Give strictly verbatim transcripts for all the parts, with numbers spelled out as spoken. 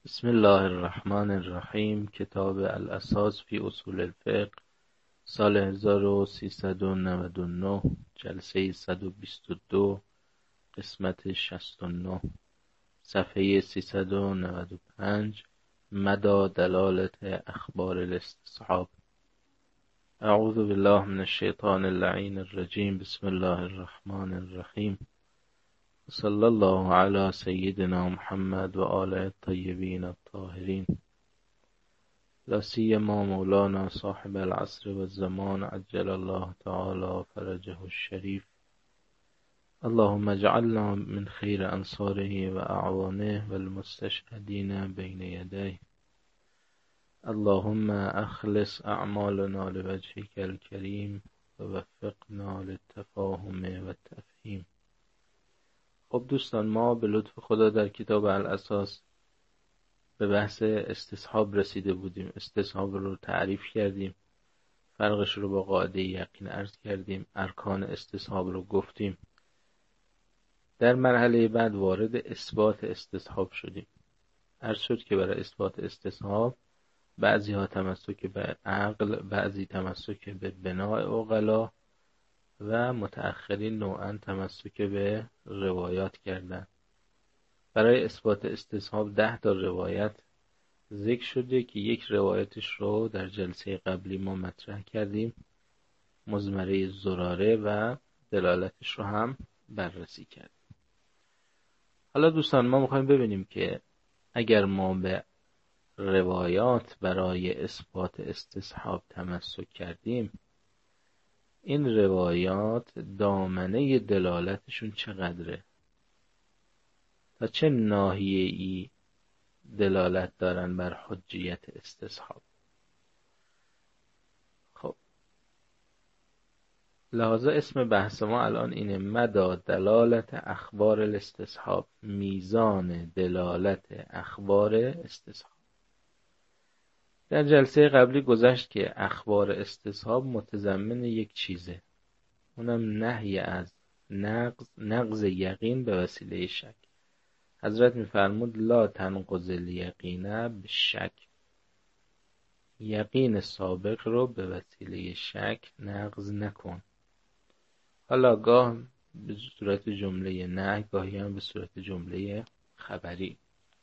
بسم الله الرحمن الرحیم. کتاب الاساس فی اصول الفقه، سال هزار و سیصد و نود و نه، جلسه صد و بیست و دو، قسمت شصت و نه، صفحه سیصد و نود و پنج. مدى دلالت اخبار الاستصحاب. اعوذ بالله من الشیطان اللعین الرجیم. بسم الله الرحمن الرحیم. صلی الله علی سیدنا محمد و آله الطیبین الطاهرین، لا سیما مولانا صاحب العصر و الزمان عجل الله تعالی فرجه الشریف. اللهم اجعلنا من خیر انصاره و اعوانه و المستشهدین بین یدیه. اللهم اخلص اعمالنا لوجهک الکریم و وفقنا للتفاهم و التفهیم. خب دوستان، ما به لطف خدا در کتاب الاساس به بحث استصحاب رسیده بودیم. استصحاب رو تعریف کردیم، فرقش رو با قاعده یقین عرض کردیم، ارکان استصحاب رو گفتیم. در مرحله بعد وارد اثبات استصحاب شدیم. عرض شد که برای اثبات استصحاب بعضی ها تمسک به عقل، بعضی تمسک به بناء عقلا و متأخرین نوعاً تمسک به روایات کردن. برای اثبات استصحاب ده تا روایت ذکر شده که یک روایتش رو در جلسه قبلی ما مطرح کردیم، مزمره زراره، و دلالتش رو هم بررسی کردیم. حالا دوستان ما میخوایم ببینیم که اگر ما به روایات برای اثبات استصحاب تمسک کردیم، این روایات دامنه دلالتشون چقدره، تا چه ناحیه ای دلالت دارن بر حجیت استصحاب. خب لحاظا اسم بحث ما الان اینه: مدى دلالت اخبار الاستصحاب، میزان دلالت اخبار استصحاب. در جلسه قبلی گذشت که اخبار استصحاب متضمن یک چیزه، اونم نهی از نقض نقض یقین به وسیله شک. حضرت میفرمود لا تنقض الیقین بالشک، یقین سابق رو به وسیله شک نقض نکن. حالا گاه به صورت جمله نهی، گاهی هم به صورت جمله خبری.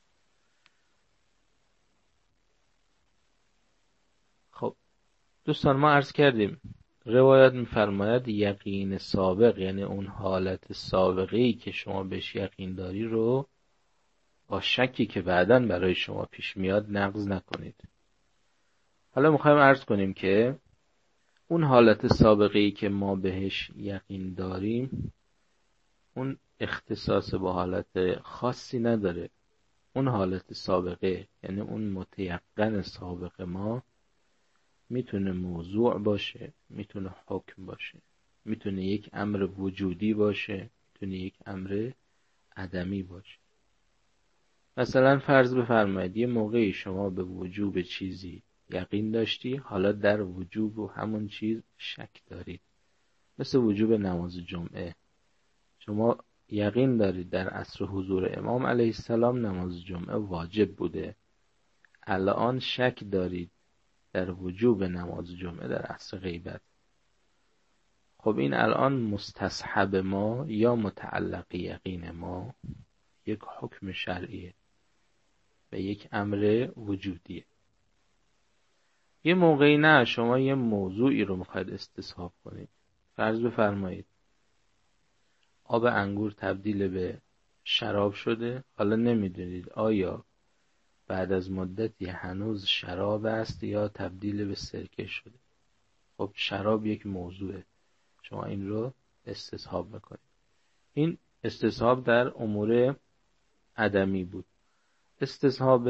خب دوستان ما عرض کردیم روایت میفرماید یقین سابق، یعنی اون حالت سابقه‌ای که شما بهش یقین داری رو با شکی که بعداً برای شما پیش میاد نقض نکنید. حالا میخوایم عرض کنیم که اون حالت سابقه‌ای که ما بهش یقین داریم اون اختصاص با حالت خاصی نداره. اون حالت سابقه، یعنی اون متیقن سابق ما، میتونه موضوع باشه، میتونه حکم باشه، میتونه یک امر وجودی باشه، میتونه یک امر عدمی باشه. مثلا فرض بفرمایید یه موقعی شما به وجوب چیزی یقین داشتی، حالا در وجوب و همون چیز شک دارید. مثل وجوب نماز جمعه، شما یقین دارید در عصر حضور امام علیه السلام نماز جمعه واجب بوده، الان شک دارید در وجوب نماز جمعه در عصر غیبت. خب این الان مستصحب ما یا متعلق یقین ما یک حکم شرعیه و یک امر وجودیه. یه موقعی نه، شما یه موضوعی رو میخواید استصحاب کنید. فرض بفرمایید آب انگور تبدیل به شراب شده، حالا نمیدونید آیا بعد از مدتی هنوز شراب است یا تبدیل به سرکه شده. خب شراب یک موضوعه، شما این رو استصحاب میکنید. این استصحاب در امور عدمی بود. استصحاب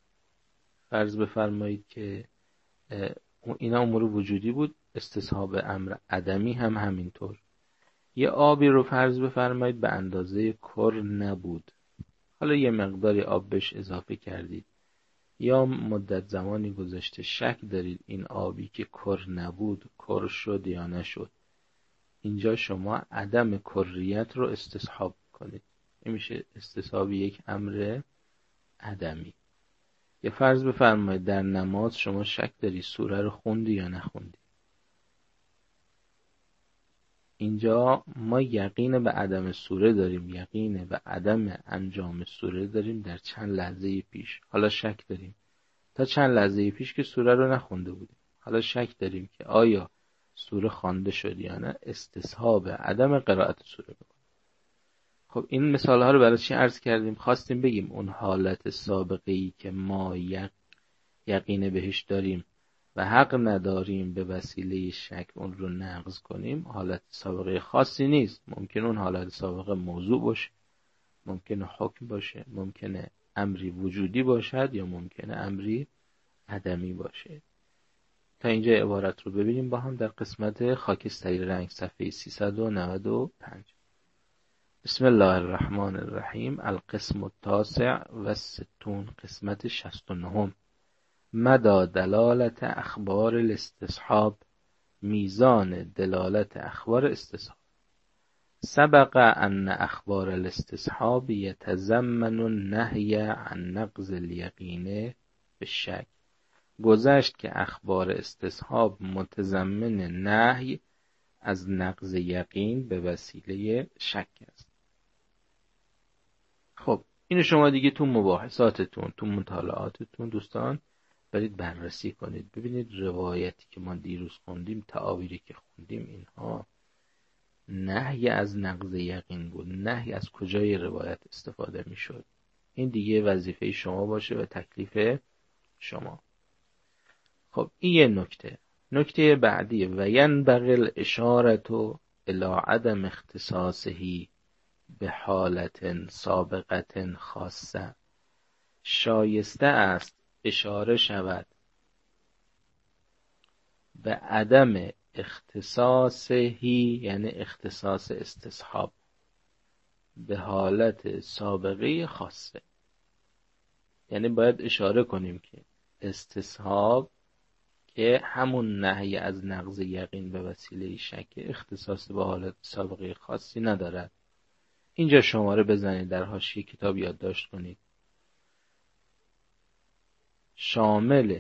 فرض بفرمایید که اینا امور وجودی بود، استصحاب امر عدمی هم همینطور. یه آبی رو فرض بفرمایید به اندازه کر نبود، حالا یه مقداری آب بهش اضافه کردید، یا مدت زمانی گذشته شک دارید این آبی که کر نبود کر شد یا نشد. اینجا شما عدم کریت رو استصحاب کنید. این میشه استصحاب یک امر عدمی. یا فرض بفرمایید در نماز شما شک داری سوره رو خوندی یا نخوندی. اینجا ما یقین به عدم سوره داریم، یقین به عدم انجام سوره داریم در چند لحظه پیش. حالا شک داریم تا چند لحظه پیش که سوره رو نخونده بودیم. حالا شک داریم که آیا سوره خوانده شد یا نه، استصحاب عدم قرائت سوره بکنیم. خب این مثال ها رو برای چی عرض کردیم؟ خواستیم بگیم اون حالت سابقه‌ای که ما یق... یقین بهش داریم و حق نداریم به وسیله شک اون رو نقض کنیم، حالت سابقه خاصی نیست. ممکن اون حالت سابقه موضوع باشه، ممکنه حکم باشه، ممکنه امری وجودی باشد یا ممکنه امری عدمی باشه. تا اینجا عبارت رو ببینیم با هم در قسمت خاکستری رنگ صفحه سیصد و نود و پنج. بسم الله الرحمن الرحیم. القسم التاسع و ستون، قسمت شصت و نهم. مدى دلالت اخبار الاستصحاب، میزان دلالت اخبار استصحاب. سبق ان اخبار الاستصحاب یتضمن النهی عن نقض الیقین بالشک. گذشت که اخبار استصحاب متضمن نهی از نقض یقین به وسیله شک است. خب اینو شما دیگه تو مباحثاتتون، تو مطالعاتتون دوستان برید بررسی کنید، ببینید روایتی که ما دیروز خوندیم، تعابیری که خوندیم، اینها نهی از نقض یقین بود. نهی از کجای روایت استفاده می شد؟ این دیگه وظیفه شما باشه و تکلیف شما. خب این یه نکته. نکته بعدی و ینبغی الاشارة الی عدم اختصاصه به حالت سابقت خاصه. شایسته است اشاره شود به عدم اختصاصهی، یعنی اختصاص استصحاب، به حالت سابقه خاصه. یعنی باید اشاره کنیم که استصحاب که همون نهی از نقض یقین به وسیله شک اختصاص به حالت سابقه خاصی ندارد. اینجا شماره بزنید، در حاشیه کتاب یادداشت کنید. شامل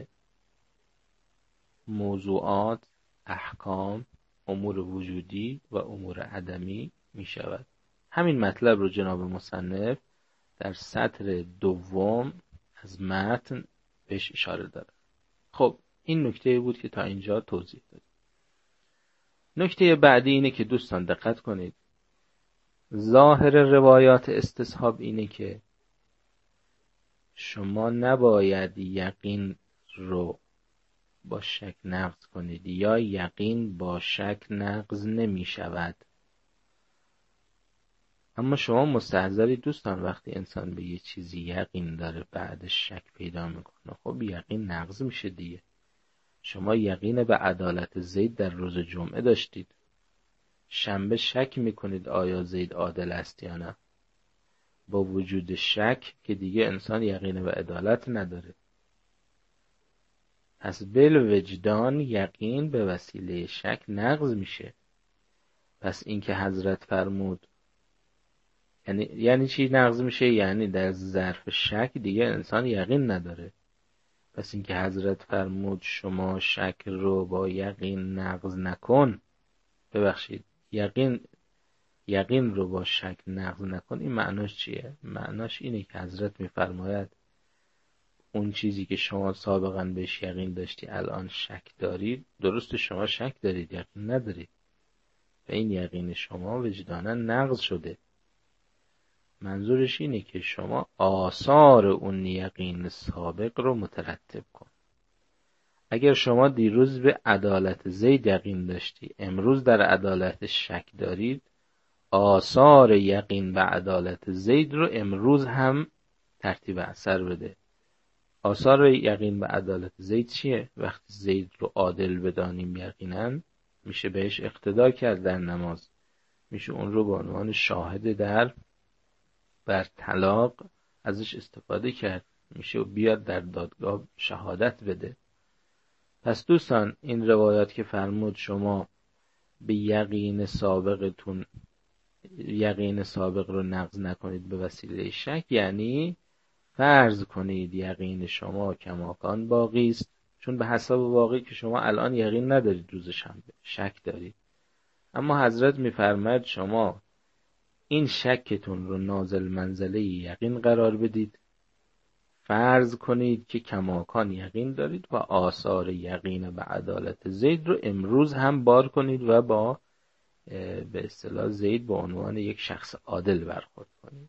موضوعات، احکام، امور وجودی و امور عدمی می شود. همین مطلب رو جناب مصنف در سطر دوم از متن بهش اشاره داره. خب این نکته بود که تا اینجا توضیح دادیم. نکته بعدی اینه که دوستان دقت کنید، ظاهر روایات استصحاب اینه که شما نباید یقین رو با شک نقض کنید، یا یقین با شک نقض نمی شود. اما شما مستحضری دوستان وقتی انسان به یه چیزی یقین داره بعدش شک پیدا میکنه، خب یقین نقض میشه دیگه. شما یقین به عدالت زید در روز جمعه داشتید، شنبه شک میکنید آیا زید عادل است یا نه. با وجود شک که دیگه انسان یقین به عدالت نداره. پس بالوجدان یقین به وسیله شک نقض میشه. پس این که حضرت فرمود یعنی یعنی چی نقض میشه؟ یعنی در ظرف شک دیگه انسان یقین نداره. پس این که حضرت فرمود شما شک رو با یقین نقض نکن، ببخشید یقین یقین رو با شک نقض نکن، این معناش چیه؟ معناش اینه که حضرت میفرماید اون چیزی که شما سابقا بهش یقین داشتی الان شک دارید، درست شما شک دارید، یقین ندارید و این یقین شما وجدانا نقض شده. منظورش اینه که شما آثار اون یقین سابق رو مترتب کن. اگر شما دیروز به عدالت زید یقین داشتی، امروز در عدالت شک دارید، آثار یقین به عدالت زید رو امروز هم ترتیب اثر بده. آثار یقین به عدالت زید چیه؟ وقتی زید رو عادل بدانیم یقینا، میشه بهش اقتدا کرد در نماز، میشه اون رو به عنوان شاهد در بر طلاق ازش استفاده کرد، میشه بیاد در دادگاه شهادت بده. پس دوستان این روایات که فرمود شما به یقین سابقتون یقین سابق رو نقض نکنید به وسیله شک، یعنی فرض کنید یقین شما کماکان باقی است، چون به حساب واقعی که شما الان یقین ندارید روز شنبه، شک دارید، اما حضرت میفرماید شما این شکتون رو نازل منزله یقین قرار بدید، فرض کنید که کماکان یقین دارید و آثار یقین به عدالت زید رو امروز هم بار کنید و با به اصطلاح زید به عنوان یک شخص عادل برخورد کنید.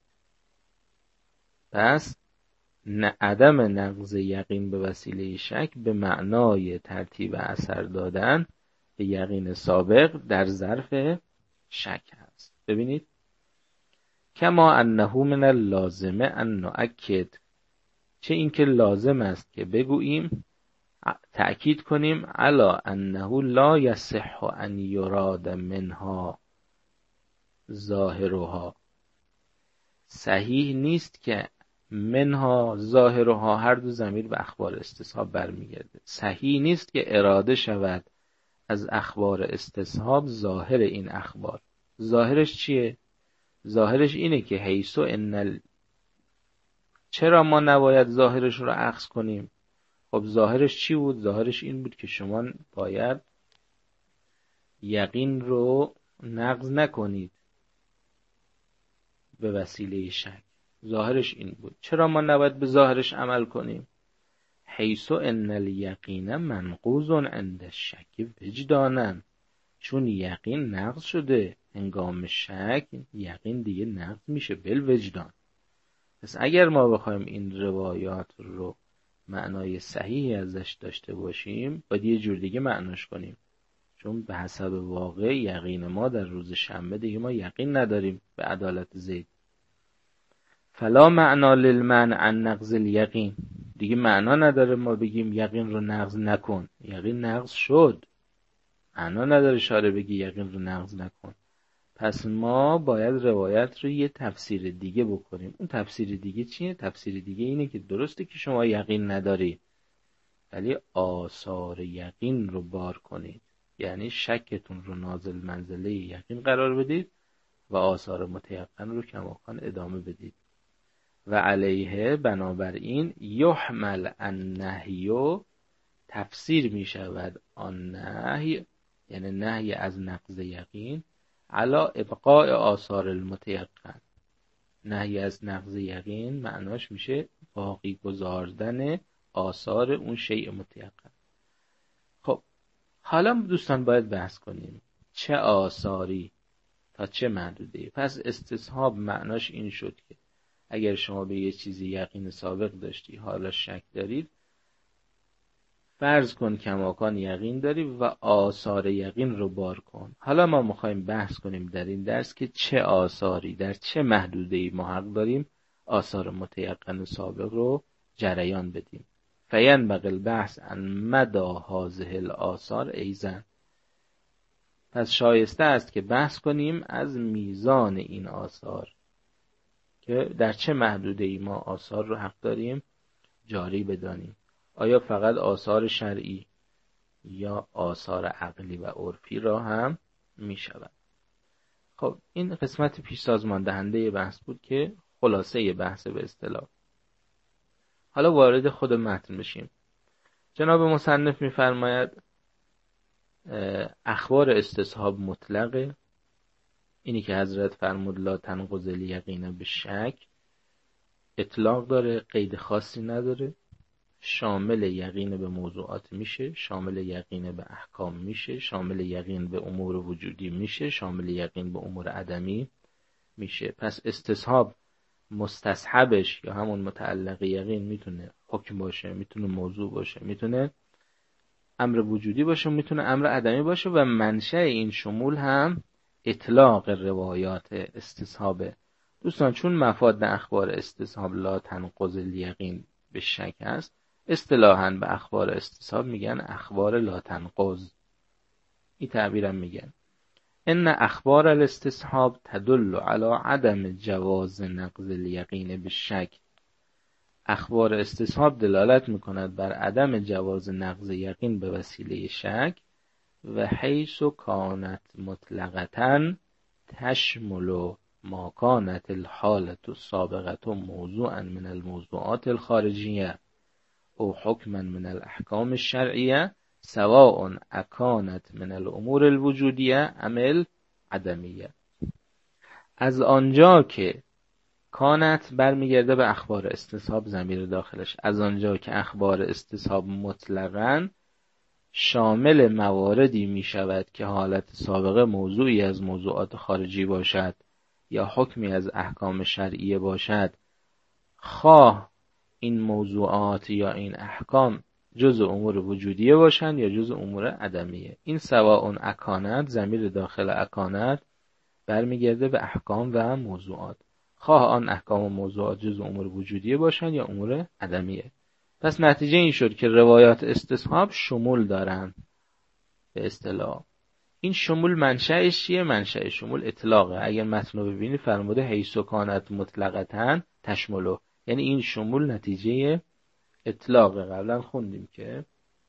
پس عدم نقض یقین به وسیله شک به معنای ترتیب اثر دادن به یقین سابق در ظرف شک هست. ببینید کما انه من اللازمه ان نؤکد، چه اینکه لازم است که بگوییم، تأکید کنیم، علی انه لا یصح ان یراد منها ظاهرها، صحیح نیست که منها ظاهرها، هر دو ضمیر به اخبار استصحاب برمیگرده، صحیح نیست که اراده شود از اخبار استصحاب ظاهر این اخبار. ظاهرش چیه؟ ظاهرش اینه که حیث ان ال... چرا ما نباید ظاهرش رو اخذ کنیم؟ خب ظاهرش چی بود؟ ظاهرش این بود که شما باید یقین رو نقض نکنید به وسیله شک. ظاهرش این بود. چرا ما نباید به ظاهرش عمل کنیم؟ حیث ان الیقین منقوض عند الشک وجدانا، چون یقین نقض شده هنگام شک، یقین دیگه نقض میشه بالوجدان. پس اگر ما بخوایم این روایات رو معنای صحیحی ازش داشته باشیم باید یه جور دیگه معناش کنیم، چون به حسب واقع یقین ما در روز شنبه دیگه ما یقین نداریم به عدالت زید. فلا معنا للمنع عن نقض الیقین، دیگه معنا نداره ما بگیم یقین رو نقض نکن، یقین نقض شد، معنا نداره شارع بگی یقین رو نقض نکن. پس ما باید روایت رو یه تفسیر دیگه بکنیم. اون تفسیر دیگه چیه؟ تفسیر دیگه اینه که درسته که شما یقین نداری ولی آثار یقین رو بار کنید، یعنی شکتون رو نازل منزله یقین قرار بدید و آثار متیقن رو کماکان ادامه بدید. و علیه بنابراین یحمل النهی، تفسیر می شود آن نهی، یعنی نهی از نقض یقین، علا ابقاء آثار المتیقن. نهی از نقض یقین معناش میشه باقی گذاردن آثار اون شیء متیقن. خب حالا دوستان باید بحث کنیم چه آثاری تا چه محدوده. پس استصحاب معناش این شد که اگر شما به یه چیزی یقین سابق داشتی حالا شک دارید، فرض کن کماکان یقین داری و آثار یقین رو بار کن. حالا ما میخوایم بحث کنیم در این درس که چه آثاری در چه محدوده‌ای ما حق داریم آثار متیقن سابق رو جریان بدیم. فینبغی البحث عن مدى هذه الآثار ایضا، پس شایسته است که بحث کنیم از میزان این آثار که در چه محدوده‌ای ما آثار رو حق داریم جاری بدانیم. آیا فقط آثار شرعی یا آثار عقلی و عرفی را هم می شود؟ خب این قسمت پیش سازمان دهنده بحث بود که خلاصه بحث به اصطلاح. حالا وارد خود متن بشیم. جناب مصنف می فرماید اخبار استصحاب مطلقه، اینی که حضرت فرمود لا تنقض الیقین به شک، اطلاق داره، قید خاصی نداره، شامل یقین به موضوعات میشه، شامل یقین به احکام میشه، شامل یقین به امور وجودی میشه، شامل یقین به امور عدمی میشه. پس استصحاب مستصحبش یا همون متعلق یقین میتونه حکم باشه، میتونه موضوع باشه، میتونه امر وجودی باشه، میتونه امر عدمی باشه و منشأ این شمول هم اطلاق روایات استصحابه. دوستان چون مفاد اخبار استصحاب لا تنقض الیقین به شک است، اصطلاحاً به اخبار استصحاب میگن اخبار لا تنقض. این تعبیرم میگن ان اخبار الاستصحاب تدل علی عدم جواز نقض الیقین به شک. اخبار استصحاب دلالت میکند بر عدم جواز نقض یقین به وسیله شک و حیث کانت مطلقتاً تشمل ما كانت الحالة السابقة موضوعا من الموضوعات الخارجية او حکما من الاحکام الشرعیه سواء اکانت من الامور الوجودیه ام العدمیه. از آنجا که کانت برمیگرده به اخبار استصحاب ضمیر داخلش، از آنجا که اخبار استصحاب مطلقاً شامل مواردی می شود که حالت سابقه موضوعی از موضوعات خارجی باشد یا حکمی از احکام شرعیه باشد، خواه این موضوعات یا این احکام جزء امور وجودیه باشند یا جزء امور عدمیه. این سواء اکانت ضمیر داخل اکانت برمیگرده به احکام و موضوعات، خواه آن احکام و موضوعات جزء امور وجودیه باشند یا امور عدمیه. پس نتیجه این شد که روایات استصحاب شمول دارن. به اصطلاح این شمول منشأش چیه؟ منشأ شمول اطلاقه. اگر متن رو ببینید فرموده حیث کانت مطلقتاً تشمله، یعنی این شمول نتیجه اطلاقه. قبلا خوندیم که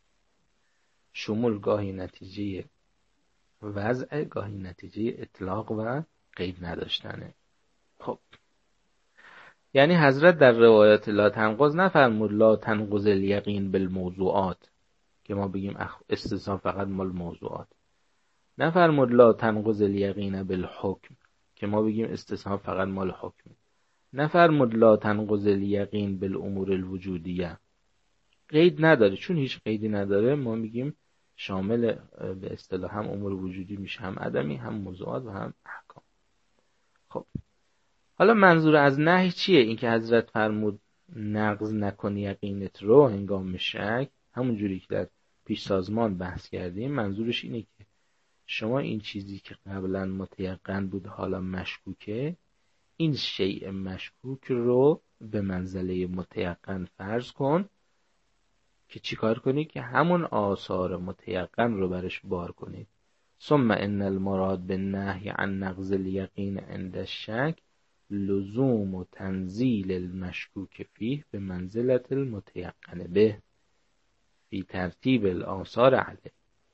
شمول گاهی نتیجه وضع، گاهی نتیجه اطلاق و قید نداشتنه. خب یعنی حضرت در روایات لا تنقض نفرمود لا تنقض الیقین بالموضوعات که ما بگیم استصحاب فقط مال موضوعات، نفرمود لا تنقض الیقین بالحکم که ما بگیم استصحاب فقط مال حکم، نفرمود لا تنقض الیقین بالامور الوجودیه. قید نداره، چون هیچ قیدی نداره ما میگیم شامل به اصطلاح هم امور وجودی میشه، هم عدمی، هم موضوعات و هم احکام. خب حالا منظور از نهی چیه؟ این که حضرت فرمود نقض نکن یقینت رو هنگام شک، همون جوری که در پیش سازمان بحث کردیم، منظورش اینه که شما این چیزی که قبلا متیقن بود حالا مشکوکه، این شیء مشکوک رو به منزله متیقن فرض کن که چیکار کنی؟ که همون آثار متیقن رو برش بار کنید. ثم ان المراد بالنهی عن نقض الیقین عند الشک لزوم و تنزیل المشکوک فیه به منزلت المتیقن به فی ترتیب الآثار علیه.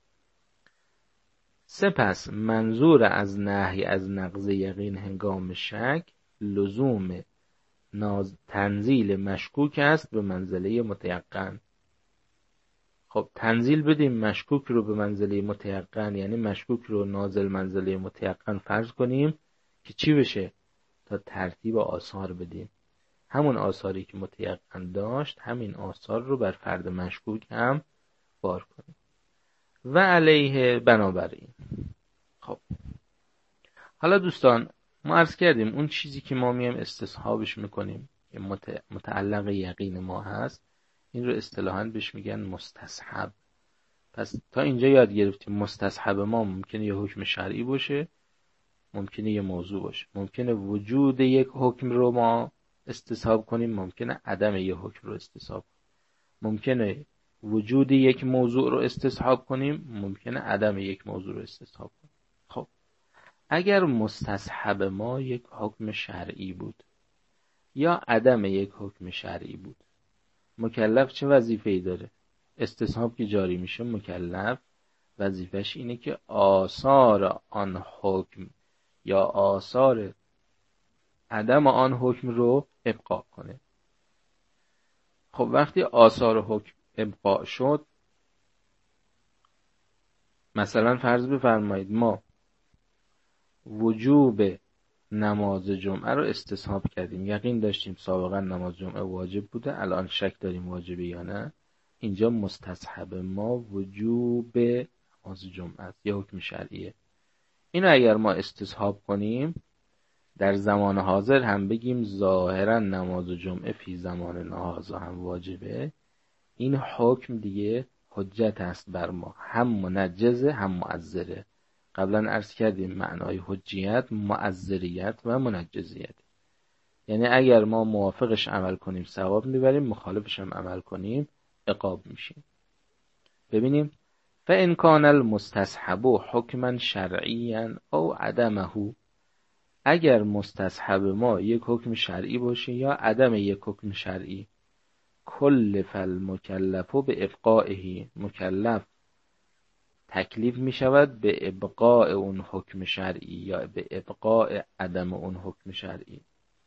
سپس منظور از نهی از نقض یقین هنگام شک لزوم ناز تنزیل مشکوک است به منزله متیقن. خب تنزیل بدیم مشکوک رو به منزله متیقن، یعنی مشکوک رو نازل منزله متیقن فرض کنیم که چی بشه؟ تا ترتیب آثار بدیم، همون آثاری که متیقن داشت همین آثار رو بر فرد مشکوک هم بار کنیم. و علیه بنابراین. خب حالا دوستان ما عرض کردیم اون چیزی که ما میم استصحابش میکنیم که متعلق یقین ما هست، این رو اصطلاحاً بهش میگن مستصحب. پس تا اینجا یاد گرفتیم مستصحب ما ممکنه یه حکم شرعی باشه، ممکنه یه موضوع باشه، ممکنه وجود یک حکم رو ما استصحاب کنیم، ممکنه عدم یک حکم رو استصحاب کنیم، ممکنه وجود یک موضوع رو استصحاب کنیم، ممکنه عدم یک موضوع رو استصحاب کنیم. خب اگر مستصحب ما یک حکم شرعی بود یا عدم یک حکم شرعی بود، مکلف چه وظیفه‌ای داره؟ استصحاب که جاری میشه مکلف وظیفش اینه که آثار آن حکم یا آثار عدم آن حکم رو ابقا کنه. خب وقتی آثار حکم ابقا شد، مثلا فرض بفرمایید ما وجوب نماز جمعه رو استصحاب کردیم، یقین داشتیم سابقا نماز جمعه واجب بوده، الان شک داریم واجبه یا نه. اینجا مستصحب ما وجوب نماز جمعه است، یه حکم شرعیه. اینو اگر ما استصحاب کنیم در زمان حاضر هم بگیم ظاهرا نماز جمعه فی زمان نهازا هم واجبه، این حکم دیگه حجت است بر ما، هم منجزه هم مؤثره. قبلا عرض کردیم معنای حجیت مؤثریت و منجزیت، یعنی اگر ما موافقش عمل کنیم ثواب میبریم، مخالفش هم عمل کنیم عقاب میشیم. ببینیم فإن کان المستصحب حکما شرعیا او عدمه، اگر مستصحب ما یک حکم شرعی باشه یا عدم یک حکم شرعی، کلف المکلف به ابقائه، مکلف تکلیف می شود به ابقاء اون حکم شرعی یا به ابقاء عدم اون حکم شرعی.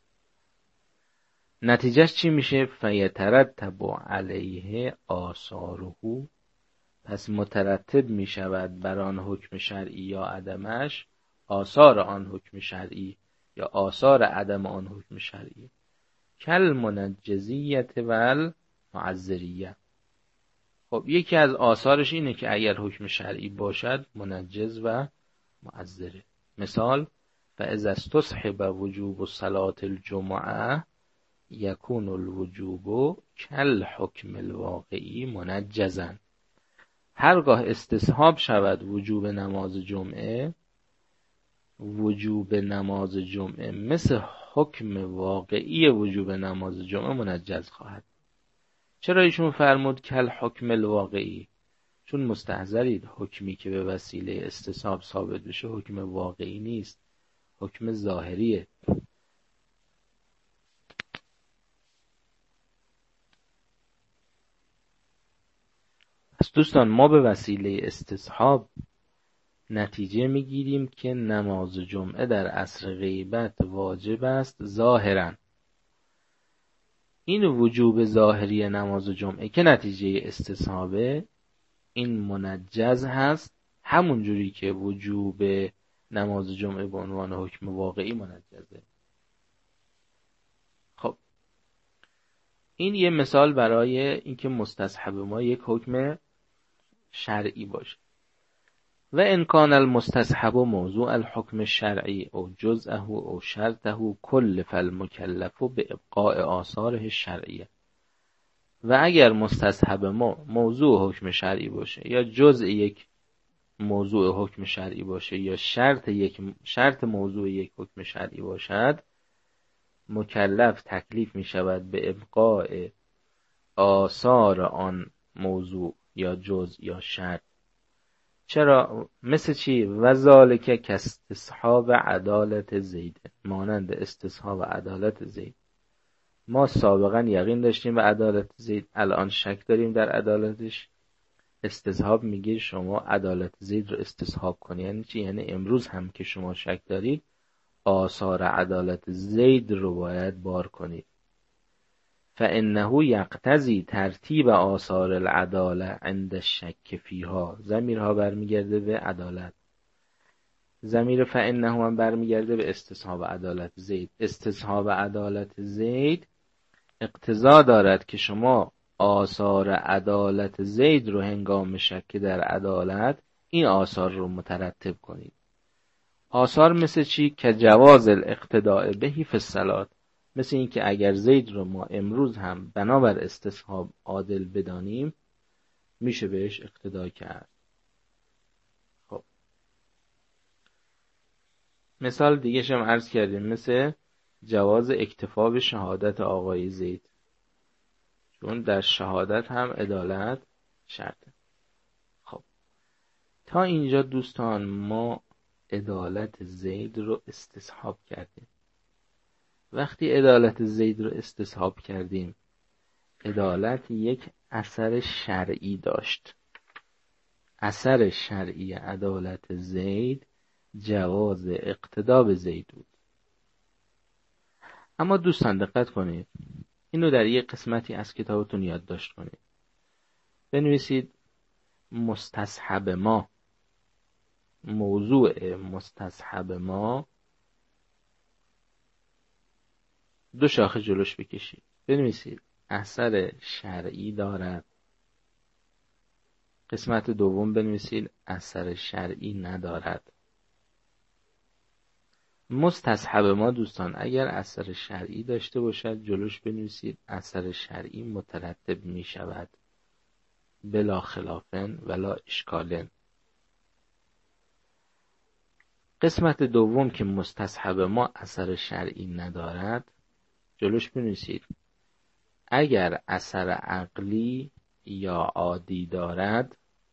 نتیجهش چی میشه؟ فیترتب علیه آثاره، پس مترتب می شود بر آن حکم شرعی یا عدمش آثار آن حکم شرعی یا آثار عدم آن حکم شرعی. کل منجزیت و المعذریه. خب یکی از آثارش اینه که اگر حکم شرعی باشد منجز و معذره. مثال: فاذا استصحب وجوب صلاة الجمعه یکون الوجوب کالحکم الواقعی منجزا. هرگاه استصحاب شود وجوب نماز جمعه، وجوب نماز جمعه مثل حکم واقعی وجوب نماز جمعه منجز خواهد. چرا ایشون فرمود کل حکم الواقعی؟ چون مستحضرید حکمی که به وسیله استصحاب ثابت بشه حکم واقعی نیست، حکم ظاهریه. پس دوستان ما به وسیله استصحاب نتیجه میگیریم که نماز جمعه در عصر غیبت واجب است ظاهرا. این وجوب ظاهری نماز جمعه که نتیجه استصحابه، این منجز هست همون جوری که وجوب نماز جمعه به عنوان حکم واقعی منجزه. خب این یه مثال برای اینکه مستصحب ما یک حکم شرعی باشه. و ان کان المستصحب موضوع الحکم الشرعی او جزءه او شرطه کلف المکلف به ابقاء آثاره الشرعیه. و اگر مستصحب ما موضوع حکم شرعی باشه یا جزء یک موضوع حکم شرعی باشه یا شرط یک شرط موضوع یک حکم شرعی باشد، مکلف تکلیف می شود به ابقاء آثار آن موضوع یا جزء یا شرط. چرا؟ مثل چی؟ و ذالک کاستصحاب عدالت زید، مانند استصحاب عدالت زید. ما سابقا یقین داشتیم به عدالت زید، الان شک داریم در عدالتش. استصحاب میگه شما عدالت زید رو استصحاب کنی. یعنی چی؟ یعنی امروز هم که شما شک دارید آثار عدالت زید رو باید بار کنید. فانه یقتضی ترتیب آثار العداله عند الشک فیها. ضمیرها برمیگرده به عدالت. ضمیر فانه هم برمیگرده به استصحاب عدالت زید. استصحاب عدالت زید اقتضا دارد که شما آثار عدالت زید رو هنگام شک در عدالت این آثار رو مترتب کنید. آثار مثل چی؟ که جواز الاقتداء بهی فی الصلاة. مثل این که اگر زید رو ما امروز هم بنابر استصحاب عادل بدانیم میشه بهش اقتدا کرد. خب مثال دیگه شم عرض کردیم، مثل جواز اکتفا به شهادت آقای زید، چون در شهادت هم عدالت شرطه. خب تا اینجا دوستان ما عدالت زید رو استصحاب کردیم. وقتی عدالت زید رو استصحاب کردیم، عدالت یک اثر شرعی داشت. اثر شرعی عدالت زید جواز اقتدا به زید بود. اما دوستان دقت کنید، اینو در یک قسمتی از کتابتون یادداشت کنید. بنویسید مستصحب ما، موضوع مستصحب ما، دو شاخه جلوش بکشید. بنویسید اثر شرعی دارد. قسمت دوم بنویسید اثر شرعی ندارد. مستصحب ما دوستان اگر اثر شرعی داشته باشد جلوش بنویسید اثر شرعی مترتب می شود بلا خلافن ولا اشکالن. قسمت دوم که مستصحب ما اثر شرعی ندارد جلوش بنویسید اگر اثر عقلی یا عادی دارد،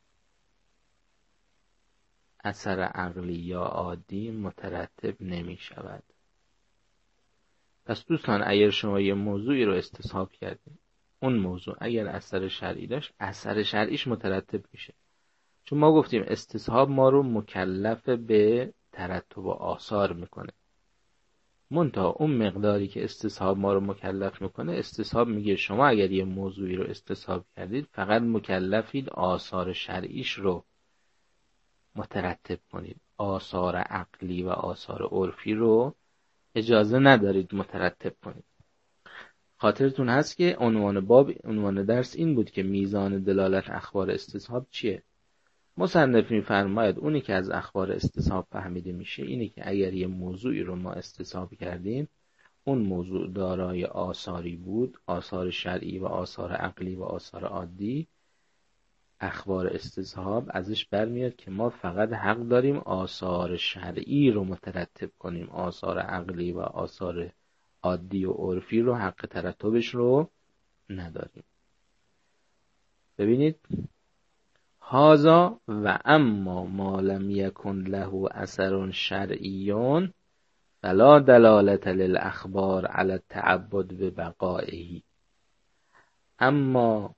اثر عقلی یا عادی مترتب نمی شود. پس دوستان اگر شما یه موضوعی رو استصحاب کردید، اون موضوع اگر اثر شرعی داشت اثر شرعیش مترتب میشه. چون ما گفتیم استصحاب ما رو مکلف به ترتب آثار میکنه. منتها اون مقداری که استصحاب ما رو مکلف میکنه، استصحاب میگه شما اگر یه موضوعی رو استصحاب کردید فقط مکلفید آثار شرعیش رو مترتب کنید. آثار عقلی و آثار عرفی رو اجازه ندارید مترتب کنید. خاطرتون هست که عنوان باب، عنوان درس این بود که میزان دلالت اخبار استصحاب چیه؟ مصنف میفرماید اونی که از اخبار استصحاب فهمیده میشه اینه که اگر یه موضوعی رو ما استصحاب کردیم، اون موضوع دارای آثاری بود، آثار شرعی و آثار عقلی و آثار عادی، اخبار استصحاب ازش برمیاد که ما فقط حق داریم آثار شرعی رو مترتب کنیم، آثار عقلی و آثار عادی و عرفی رو حق ترتبش رو نداریم. ببینید هذا و اما ما لم یکن له اثر شرعی فلا دلالت للاخبار علی التعبد ببقائه. اما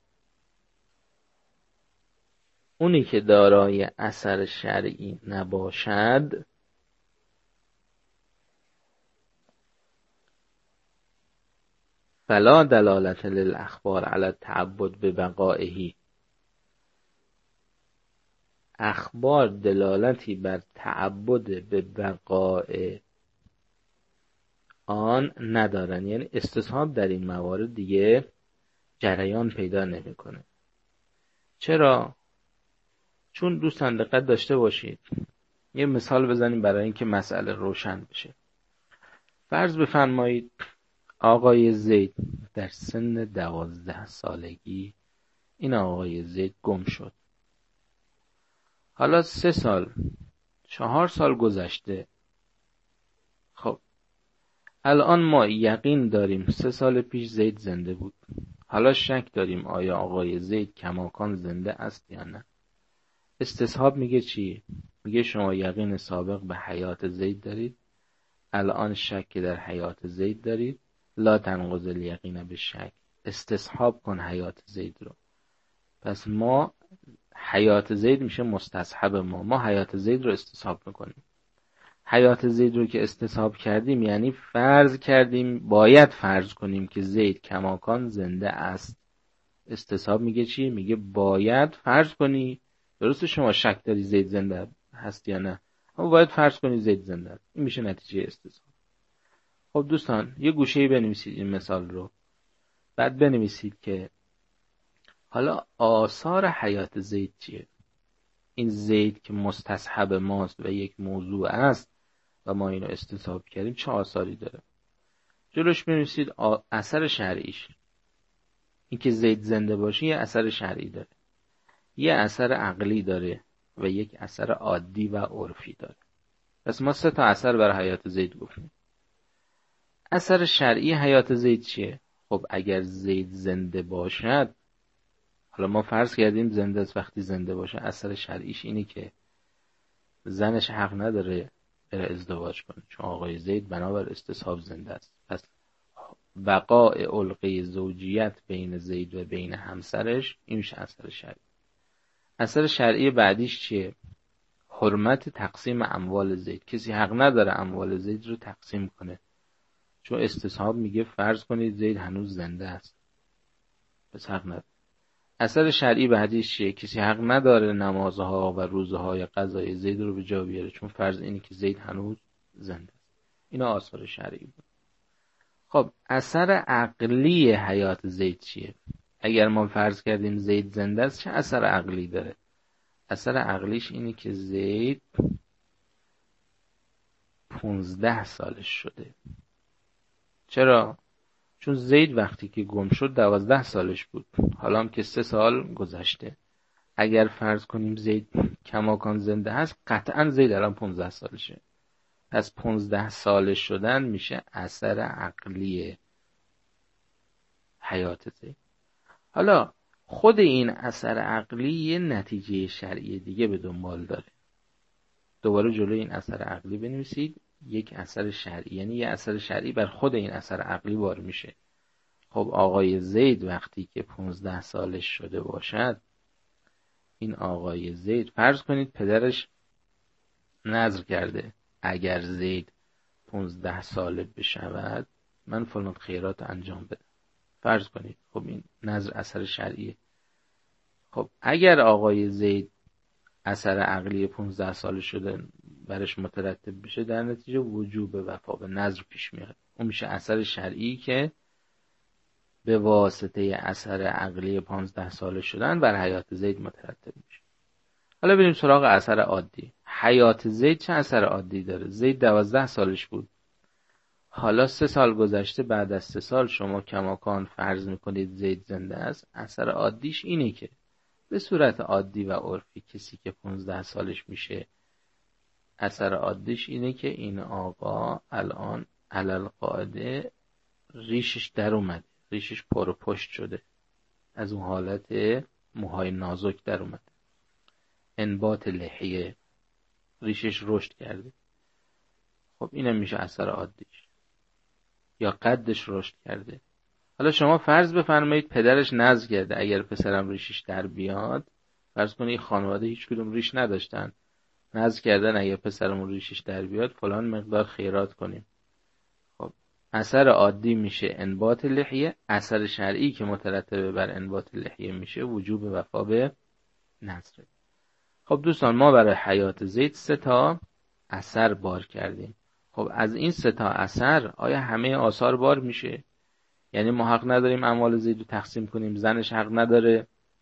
اونی که دارای اثر شرعی نباشد فلا دلالت للاخبار علی التعبد ببقائه، اخبار دلالتی بر تعبد به بقای آن ندارن. یعنی استصحاب در این موارد دیگه جریان پیدا نمیکنه. چرا؟ چون دوستان دقت داشته باشید، یه مثال بزنیم برای اینکه مسئله روشن بشه. فرض بفرمایید آقای زید در سن دوازده سالگی این آقای زید گم شد. حالا سه سال چهار سال گذشته. خب الان ما یقین داریم سه سال پیش زید زنده بود. حالا شک داریم آیا آقای زید کماکان زنده است یا نه. استصحاب میگه چی؟ میگه شما یقین سابق به حیات زید دارید، الان شک در حیات زید دارید، لا تنقض الیقین به شک، استصحاب کن حیات زید رو. پس ما حیات زید میشه مستصحب ما، ما حیات زید رو استصحاب میکنیم. حیات زید رو که استصحاب کردیم یعنی فرض کردیم، باید فرض کنیم که زید کماکان زنده است. استصحاب میگه چی؟ میگه باید فرض کنی. درسته شما شک داری زید زنده هست یا نه، اما باید فرض کنی زید زنده است. این میشه نتیجه استصحاب. خب دوستان یه گوشه‌ای بنویسید این مثال رو، بعد بنویسید که حالا آثار حیات زید چیه؟ این زید که مستصحب ماست و یک موضوع است و ما اینو استصحاب کردیم چه آثاری داره؟ جلوش بنویسید اثر شرعیش. این که زید زنده باشه یه اثر شرعی داره، یه اثر عقلی داره و یک اثر عادی و عرفی داره. پس ما سه تا اثر برای حیات زید گفتیم. اثر شرعی حیات زید چیه؟ خب اگر زید زنده باشد، حالا ما فرض کردیم زنده است، وقتی زنده باشه اثر شرعیش اینه که زنش حق نداره بره ازدواج کنه، چون آقای زید بنابر استصحاب زنده است. پس وقاع علقه زوجیت بین زید و بین همسرش این میشه اثر شرعی. اثر شرعی بعدیش چیه؟ حرمت تقسیم اموال زید. کسی حق نداره اموال زید رو تقسیم کنه، چون استصحاب میگه فرض کنید زید هنوز زنده است، پس حق نداره. اثر شرعی بعدیش چیه؟ کسی حق نداره نمازها و روزهای قضای زید رو به جا بیاره، چون فرض اینه که زید هنوز زنده است. اینا آثار شرعی بود. خب اثر عقلی حیات زید چیه؟ اگر ما فرض کردیم زید زنده است چه اثر عقلی داره؟ اثر عقلیش اینه که زید پونزده سالش شده. چرا؟ چون زید وقتی که گم شد دوازده سالش بود، حالا هم که سه سال گذشته. اگر فرض کنیم زید کماکان زنده هست، قطعا زید الان پونزده سالشه. پس پونزده سالش شدن میشه اثر عقلی حیات زید. حالا خود این اثر عقلی یه نتیجه شرعی دیگه به دنبال داره. دوباره جلوی این اثر عقلی بنویسید یک اثر شرعی، یعنی یه اثر شرعی بر خود این اثر عقلی بار میشه. خب آقای زید وقتی که پونزده سالش شده باشد، این آقای زید، فرض کنید پدرش نذر کرده اگر زید پونزده ساله بشود من فلان خیرات انجام بده. فرض کنید خب این نذر اثر شرعیه. خب اگر آقای زید اثر عقلی پونزده ساله شده برش مترتب بشه، در نتیجه وجوب وفا به نذر پیش میاد. اون میشه اثر شرعی که به واسطه اثر عقلی پانزده ساله شدن بر حیات زید مترتب میشه. حالا بریم سراغ اثر عادی. حیات زید چه اثر عادی داره؟ زید دوازده سالش بود، حالا سه سال گذشته، بعد از سه سال شما کماکان فرض میکنید زید زنده است. اثر عادیش اینه که به صورت عادی و عرفی کسی که پانزده سالش میشه اثر عادیش اینه که این آقا الان علل قاعده ریشش در اومده، ریشش پر و پشت شده، از اون حالت موهای نازک در اومده، انبات لحیه، ریشش رشد کرده. خب اینم میشه اثر عادیش. یا قدش رشد کرده. حالا شما فرض بفرمایید پدرش نذر کرده اگر پسرم ریشش در بیاد، فرض کنید خانواده هیچ کدوم ریش نداشتن، نذر کردن اگر پسرمون ریشش در بیاد فلان مقدار خیرات کنیم. خب اثر عادی میشه انبات لحیه، اثر شرعی که مترتب بر انبات لحیه میشه وجوب وفا به نذر. خب دوستان ما برای حیات زید سه تا اثر بار کردیم. خب از این سه تا اثر آیا همه آثار بار میشه؟ یعنی ما حق نداریم اعمال زید رو تقسیم کنیم، زنش حق نداره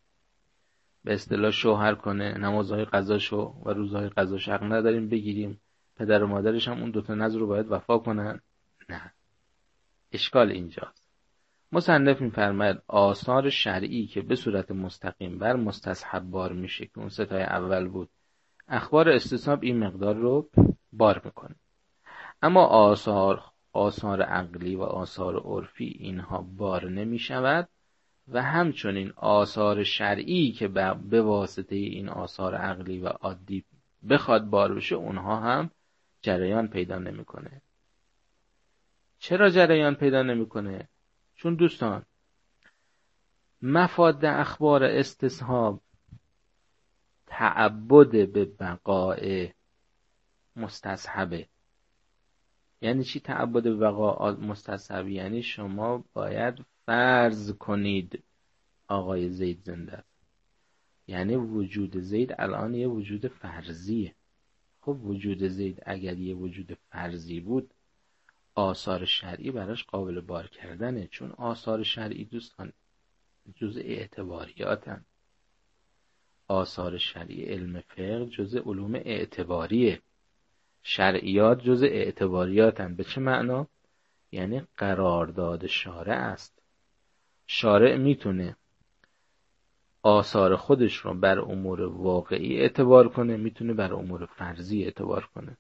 به اصطلاح شوهر کنه، نمازهای قضاشو و روزهای قضاش حق نداریم بگیریم، پدر و مادرش هم اون دوتا نذر رو باید وفا کنن؟ نه. اشکال اینجاست. مصنف می‌فرماید آثار شرعی که به صورت مستقیم بر مستصحب بار میشه که اون سه تای اول بود، اخبار استصحاب این مقدار رو بار میکنه. اما آثار آثار عقلی و آثار عرفی اینها بار نمیشود و همچنین آثار شرعی که به واسطه این آثار عقلی و عادی بخواد بار بشه اونها هم جریان پیدا نمیکنه. چرا جریان پیدا نمیکنه؟ چون دوستان مفاد اخبار استصحاب تعبد به بقاء مستصحبه. یعنی چی تعبد به بقاء مستصحب؟ یعنی شما باید فرض کنید آقای زید زنده است، یعنی وجود زید الان یه وجود فرضیه. خب وجود زید اگر یه وجود فرضی بود آثار شرعی براش قابل بار کردنه، چون آثار شرعی دوستان جزء اعتباریاتن. آثار شرعی علم فقه جزء علوم اعتباریه، شرعیات جزء اعتباریاتن. به چه معنا؟ یعنی قرارداد شارع است. شارع میتونه آثار خودش رو بر امور واقعی اعتبار کنه، میتونه بر امور فرضی اعتبار کنه.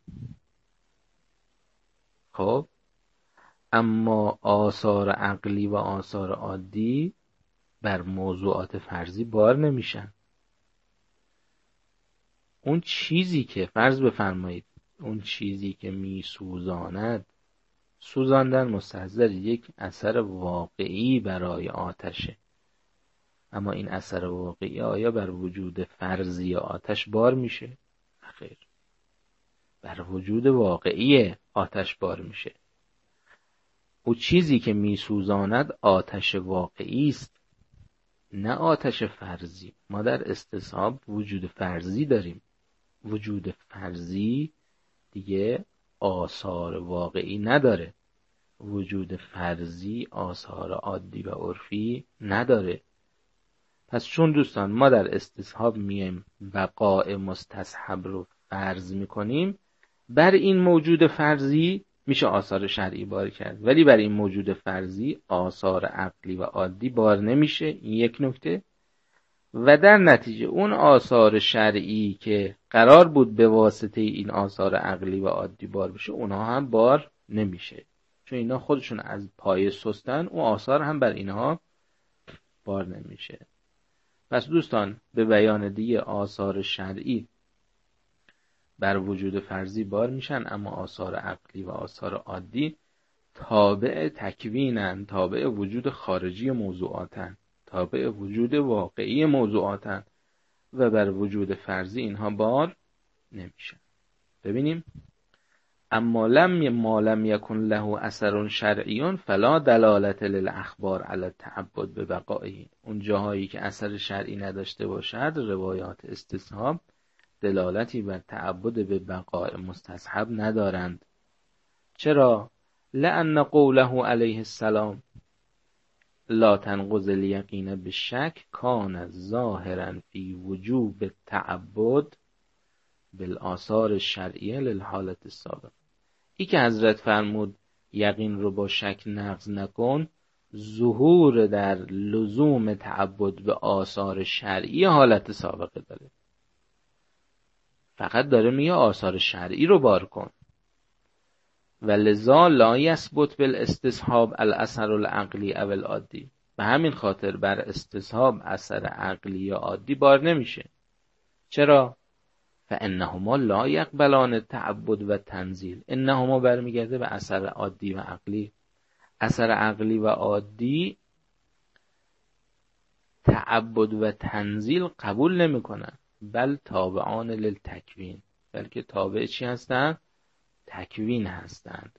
خب اما آثار عقلی و آثار عادی بر موضوعات فرضی بار نمیشن. اون چیزی که فرض بفرمایید اون چیزی که میسوزاند، سوزاندن مستحضر یک اثر واقعی برای آتشه، اما این اثر واقعی آیا بر وجود فرضی آتش بار میشه؟ خیر، بر وجود واقعی آتش بار میشه. او چیزی که میسوزاند آتش واقعی است، نه آتش فرضی. ما در استصحاب وجود فرضی داریم. وجود فرضی دیگه آثار واقعی نداره. وجود فرضی آثار عادی و عرفی نداره. پس چون دوستان ما در استصحاب میایم بقاء مستصحب رو فرض میکنیم، بر این موجود فرضی میشه آثار شرعی بار کرد، ولی بر این موجود فرضی آثار عقلی و عادی بار نمیشه. این یک نکته. و در نتیجه اون آثار شرعی که قرار بود به واسطه این آثار عقلی و عادی بار بشه اونها هم بار نمیشه، چون اینا خودشون از پایه سستن، اون آثار هم بر اینها بار نمیشه. پس دوستان به بیان دیگه آثار شرعی بر وجود فرضی بار میشن، اما آثار عقلی و آثار عادی تابع تکوینن، تابع وجود خارجی موضوعاتن، تابع وجود واقعی موضوعاتن و بر وجود فرضی اینها بار نمیشن. ببینیم اما لم ما لم یکن له اثر شرعی فلا دلالت للاخبار علی التعبد ببقائه. اون جاهایی که اثر شرعی نداشته باشد روایات استصحاب دلالتی بر تعبد به بقاء مستصحب ندارند. چرا؟ لأن قوله علیه السلام لا تنقض الیقین بالشک کان ظاهرا فی وجوب التعبد بالآثار الشرعیه للحالت السابقه. ای که حضرت فرمود یقین رو با شک نقض نکن، ظهور در لزوم تعبد به آثار شرعی حالت سابقه داره. فقط داره میگه آثار شرعی رو بار کن. و لذا لا یثبت بالاستصحاب الاثر العقلی او العادی. به همین خاطر بر استصحاب اثر عقلی یا عادی بار نمیشه. چرا؟ فانهما لا یقبلان تعبد و تنزیل. انهما برمیگرده به اثر عادی و عقلی. اثر عقلی و عادی تعبد و تنزیل قبول نمیکنن، بل تابعان للتکوین، بلکه تابع چی هستند؟ تکوین هستند.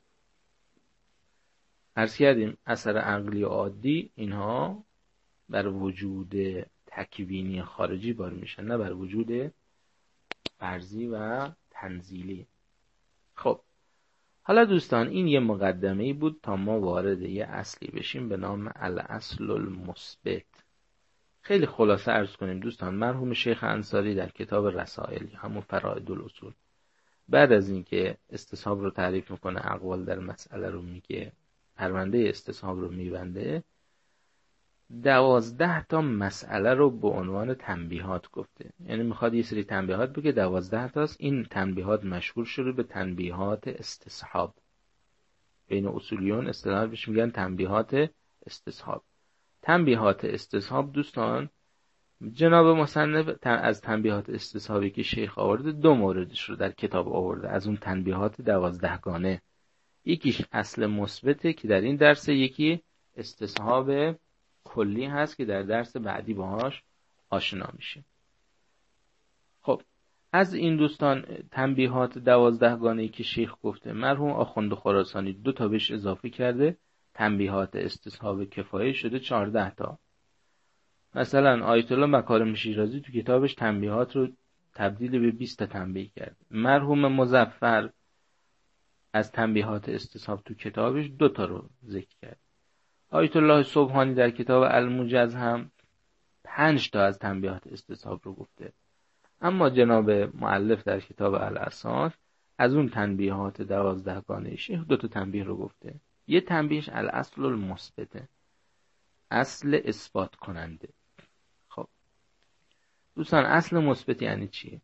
عرض کردیم اثر عقلی و عادی اینها بر وجود تکوینی خارجی بار میشن، نه بر وجود فرضی و تنزیلی. خب حالا دوستان این یه مقدمه‌ای بود تا ما وارد یه اصلی بشیم به نام الاصل المثبت. خیلی خلاصه عرض کنیم دوستان، مرحوم شیخ انصاری در کتاب رسائل همون فرائد الاصول بعد از اینکه استصحاب رو تعریف میکنه، اقوال در مسئله رو میگه، پرونده استصحاب رو میبنده، دوازده تا مسئله رو به عنوان تنبیهات گفته. یعنی میخواد یه سری تنبیهات بگه، دوازده تاست. این تنبیهات مشهور شده به تنبیهات استصحاب. بین اصولیون اصطلاحاً بهش میگن تنبیهات استصحاب. تنبیهات استصحاب دوستان جناب مصنف از تنبیهات استصحابی که شیخ آورده دو موردش رو در کتاب آورده از اون تنبیهات دوازده گانه. یکیش اصل مثبته که در این درس، یکی استصحاب کلی هست که در درس بعدی باهاش آشنا میشه. خب از این دوستان تنبیهات دوازده گانه‌ای که شیخ گفته، مرحوم آخوند خراسانی دو تا بهش اضافه کرده، تنبیهات استصحاب کفایه شده چهارده تا. مثلا آیت الله مکارم شیرازی تو کتابش تنبیهات رو تبدیل به بیست تا تنبیه کرد. مرحوم مظفر از تنبیهات استصحاب تو کتابش دو تا رو ذکر کرد. آیت الله سبحانی در کتاب الموجز هم پنج تا از تنبیهات استصحاب رو گفته. اما جناب مؤلف در کتاب الاساس از اون تنبیهات دوازده گانه شیخ دو تا تنبیه رو گفته. یه تنبیهش الاصل المثبته، اصل اثبات کننده. خب دوستان اصل مثبت یعنی چی؟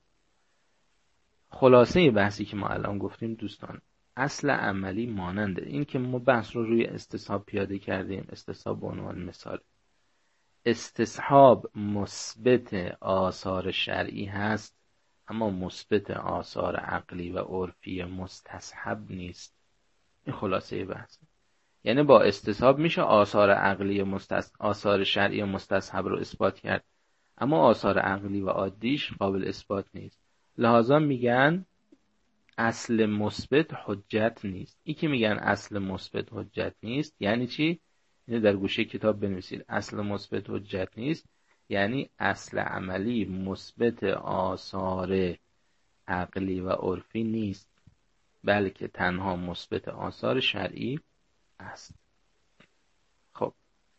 خلاصه بحثی که ما الان گفتیم دوستان، اصل عملی ماننده این که ما بحث رو روی استصحاب پیاده کردیم. استصحاب به عنوان مثال، استصحاب مثبت آثار شرعی هست اما مثبت آثار عقلی و عرفی مستصحب نیست. این خلاصه بحث. یعنی با استصحاب میشه آثار عقلی مستص... آثار شرعی مستصحب رو اثبات کرد، اما آثار عقلی و عادیش قابل اثبات نیست. لذا میگن اصل مثبت حجت نیست. این که میگن اصل مثبت حجت نیست یعنی چی؟ اینو در گوشه کتاب بنویسید. اصل مثبت حجت نیست یعنی اصل عملی مثبت آثار عقلی و عرفی نیست، بلکه تنها مثبت آثار شرعی است. خب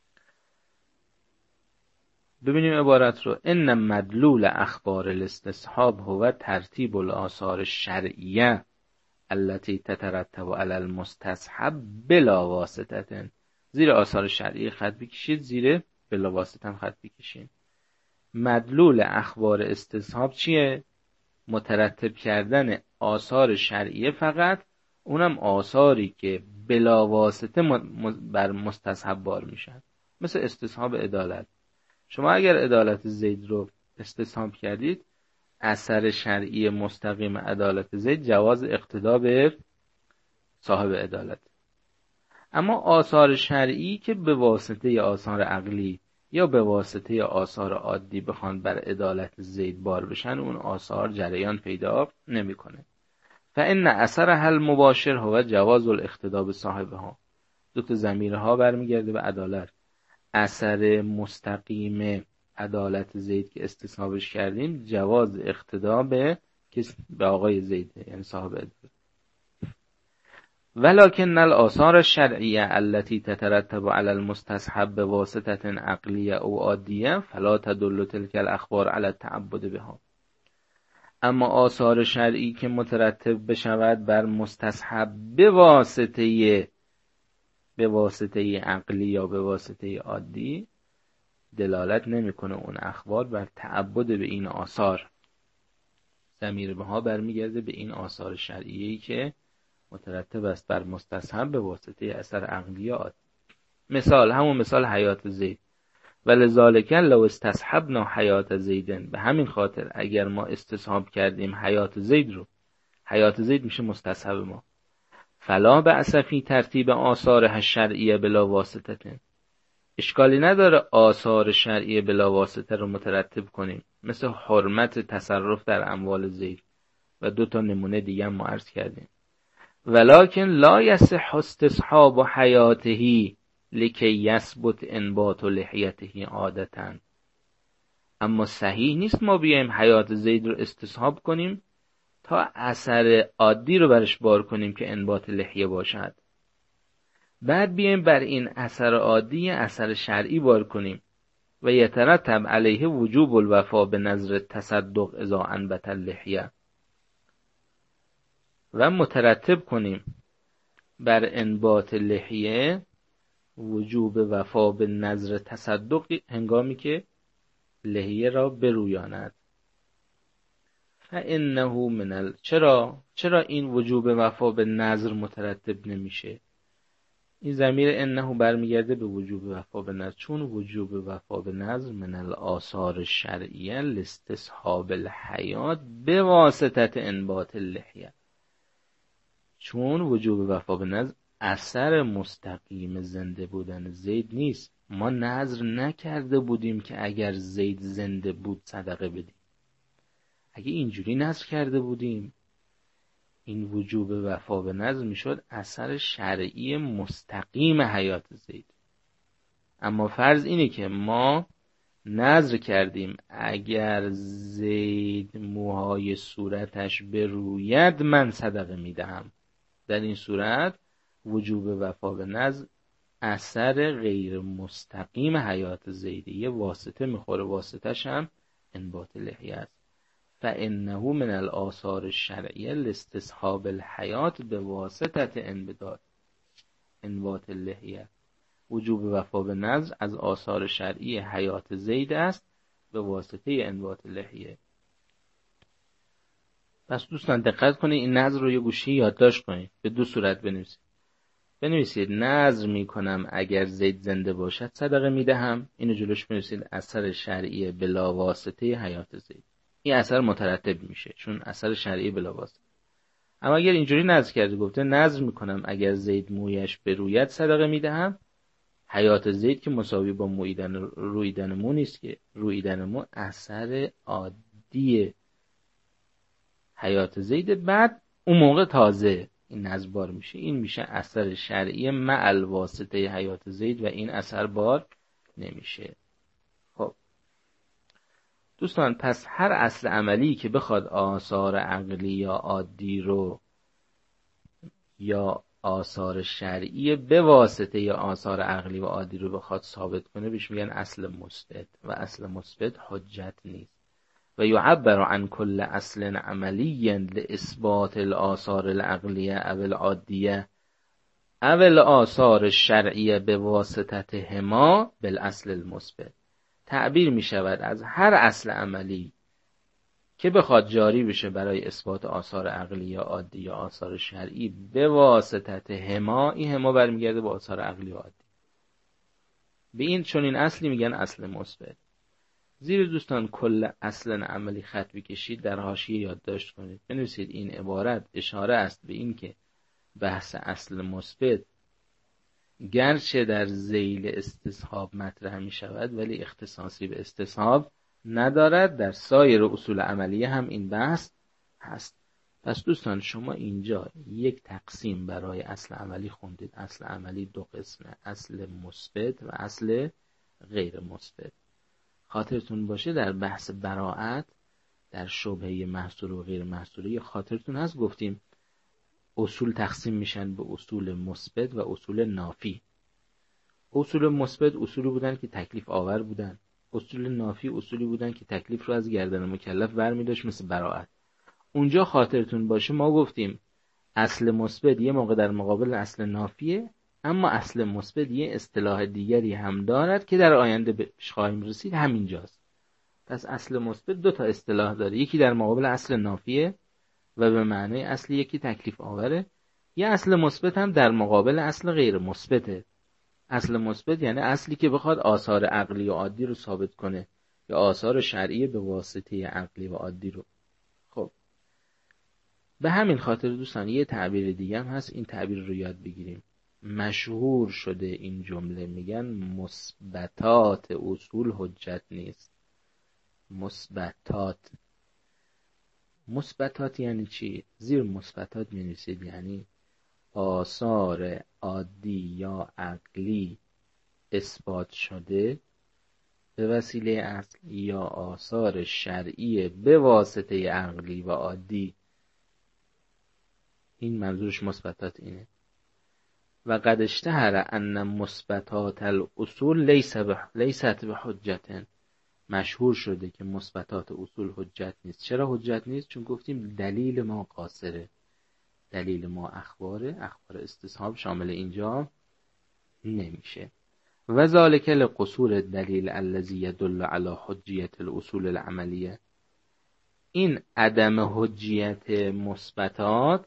ببینیم عبارت رو. ان مدلول اخبار الاستصحاب هو ترتیب الاثار الشرعیه التي تترتب على المستصحب بلا واسطه. زیر آثار شرعی خط بکشید، زیر بلا واسطه هم خط بکشید. مدلول اخبار استصحاب چیه؟ مترتب کردن آثار شرعیه، فقط اونم آثاری که بلا واسطه بر مستصحب بار میشن. مثل استصحاب عدالت. شما اگر عدالت زید رو استصحاب کردید، اثر شرعی مستقیم عدالت زید جواز اقتدا به صاحب عدالت. اما آثار شرعی که به واسطه آثار عقلی یا به واسطه آثار عادی بخوان بر عدالت زید بار بشن، اون آثار جریان پیدا نمیکنه. فإن اثرها المباشر هو جواز الاقتداء بصاحبها. دو تا ضمیرها برمیگرده به عدالت. اثر مستقیم عدالت زید که استصحابش کردیم جواز اقتداء به به آقای زید، یعنی صاحب عدالت. ولكن الآثار الشرعیه التي تترتب على المستصحب بواسطة عقلیه او عادیه فلا تدل تلك الاخبار على التعبد بها. اما آثار شرعی که مترتب بشود بر مستصحب به واسطه به واسطه عقلی یا به واسطه عادی، دلالت نمیکنه اون اخبار بر تعبد به این آثار. ضمیر بها برمیگرده به این آثار شرعیه‌ای که مترتب است بر مستصحب به واسطه اثر عقلی یا عادی. مثال همون مثال حیات زید. ولذالک لو استصحبنا حیات زیدن، به همین خاطر اگر ما استصحاب کردیم حیات زید رو، حیات زید میشه مستصحب ما، فلا بأس فی ترتیب آثارها الشرعیه بلا واسطه، اشکالی نداره آثار شرعیه بلا واسطه رو مترتب کنیم، مثل حرمت تصرف در اموال زید و دو تا نمونه دیگه ما عرض کردیم. ولکن لا یصح استصحاب حیاته لکی یثبت انبات لحیته عادتا. اما صحیح نیست ما بیایم حیات زید رو استصحاب کنیم تا اثر عادی رو برش بار کنیم که انبات لحیه باشد، بعد بیایم بر این اثر عادی اثر شرعی بار کنیم و یترتب علیه وجوب الوفا به نظر تصدق اذا انبت اللحیه، و مترتب کنیم بر انبات لحیه وجوب وفا به نظر تصدق هنگامی که لحیه را برویاند. فانه من ال... چرا چرا این وجوب وفا به نظر مترتب نمیشه؟ این ضمیر انه برمیگرده به وجوب وفا به نظر، چون وجوب وفا به نظر من الاثار الشرعیه لاستصحاب الحیات به واسطه انبات اللحیه، چون وجوب وفا به نظر اثر مستقیم زنده بودن زید نیست. ما نظر نکرده بودیم که اگر زید زنده بود صدقه بدیم. اگه اینجوری نظر کرده بودیم این وجوب وفا به نظر میشد اثر شرعی مستقیم حیات زید. اما فرض اینه که ما نظر کردیم اگر زید موهای صورتش بروید من صدقه میدهم، در این صورت وجوب وفا به نظر اثر غیر مستقیم حیات زیده، یه واسطه میخوره، واسطش هم انبات لحیه است. فانه من الاثار الشرعیه لاستصحاب الحیات به واسطه انبات انبات اللحیه. وجوب وفا به نظر از آثار شرعی حیات زید است به واسطه انبات لحیه. پس دوستان دقت کنید، این نظر رو یه گوشی یادداشت کنید، به دو صورت بنویسید. بنویسید نظر میکنم اگر زید زنده باشد صدقه میدهم، اینو جلوش بنویسید اثر شرعی بلا واسطه حیات زید. این اثر مترتب میشه چون اثر شرعی بلا واسطه. اما اگر اینجوری نظر کرده گفته نظر میکنم اگر زید مویش بروید صدقه میدهم، حیات زید که مساوی با مویدن رویدن مو نیست، که رویدن مو اثر عادی حیات زید، بعد اون موقع تازه این نظر بار میشه. این میشه اثر شرعی مع الواسطه حیات زید و این اثر بار نمیشه. خب دوستان، پس هر اصل عملی که بخواد آثار عقلی یا عادی رو یا آثار شرعی به واسطه یا آثار عقلی و عادی رو بخواد ثابت کنه بهش میگن اصل مثبت، و اصل مثبت حجت نیست. و یعبر عن کل اصل عملی لاثبات الاثار العقلیه او العادیه او الاثار الشرعیه به واسطه هما بالاصل المثبت. تعبیر می شود از هر اصل عملی که بخواد جاری بشه برای اثبات آثار عقلی یا عادی یا آثار شرعی به واسطه هما، این هما برمیگرده به آثار عقلی و عادی، به این چون این اصلی میگن اصل مثبت. زیر دوستان کل اصل عملی خط بکشید، در حاشیه یادداشت کنید، بنویسید این عبارت اشاره است به این که بحث اصل مثبت گرچه در ذیل استصحاب مطرح می شود ولی اختصاصی به استصحاب ندارد. در سایر اصول عملیه هم این بحث هست. پس دوستان شما اینجا یک تقسیم برای اصل عملی خوندید. اصل عملی دو قسمه، اصل مثبت و اصل غیر مثبت. خاطرتون باشه در بحث براءت در شبهه محصور و غیر محصوره خاطرتون هست گفتیم اصول تقسیم میشن به اصول مثبت و اصول نافی. اصول مثبت اصولی بودن که تکلیف آور بودن، اصول نافی اصولی بودن که تکلیف رو از گردن مکلف برمی داشت، مثل براءت. اونجا خاطرتون باشه ما گفتیم اصل مثبت یه موقع در مقابل اصل نافیه، اما اصل مثبت یه اصطلاح دیگری هم دارد که در آینده بهش خواهیم رسید، همینجاست. پس اصل مثبت دو تا اصطلاح داره، یکی در مقابل اصل نافیه و به معنی اصل یکی تکلیف آوره، یه اصل مثبت هم در مقابل اصل غیر مثبته. اصل مثبت یعنی اصلی که بخواد آثار عقلی و عادی رو ثابت کنه یا آثار شرعی به واسطه عقلی و عادی رو. خب به همین خاطر دوستان یه تعبیر دیگه هم هست، این تعبیر رو یاد بگیریم. مشهور شده این جمله، میگن مثبتات اصول حجت نیست. مثبتات مثبتات یعنی چی؟ زیر مثبتات می‌نویسید یعنی آثار عادی یا عقلی اثبات شده به وسیله اصل یا آثار شرعی به واسطه عقلی و عادی. این منظورش مثبتات اینه. و قد اشتهر ان مثبتات الاصول لیس به لیست به حجت. مشهور شده که مثبتات اصول حجت نیست. چرا حجت نیست؟ چون گفتیم دلیل ما قاصره، دلیل ما اخباره، اخبار استصحاب شامل اینجا نمیشه. و ذالک لقصور الدلیل الذی یدل علی حجیت الاصول العملیه. این عدم حجیت مثبتات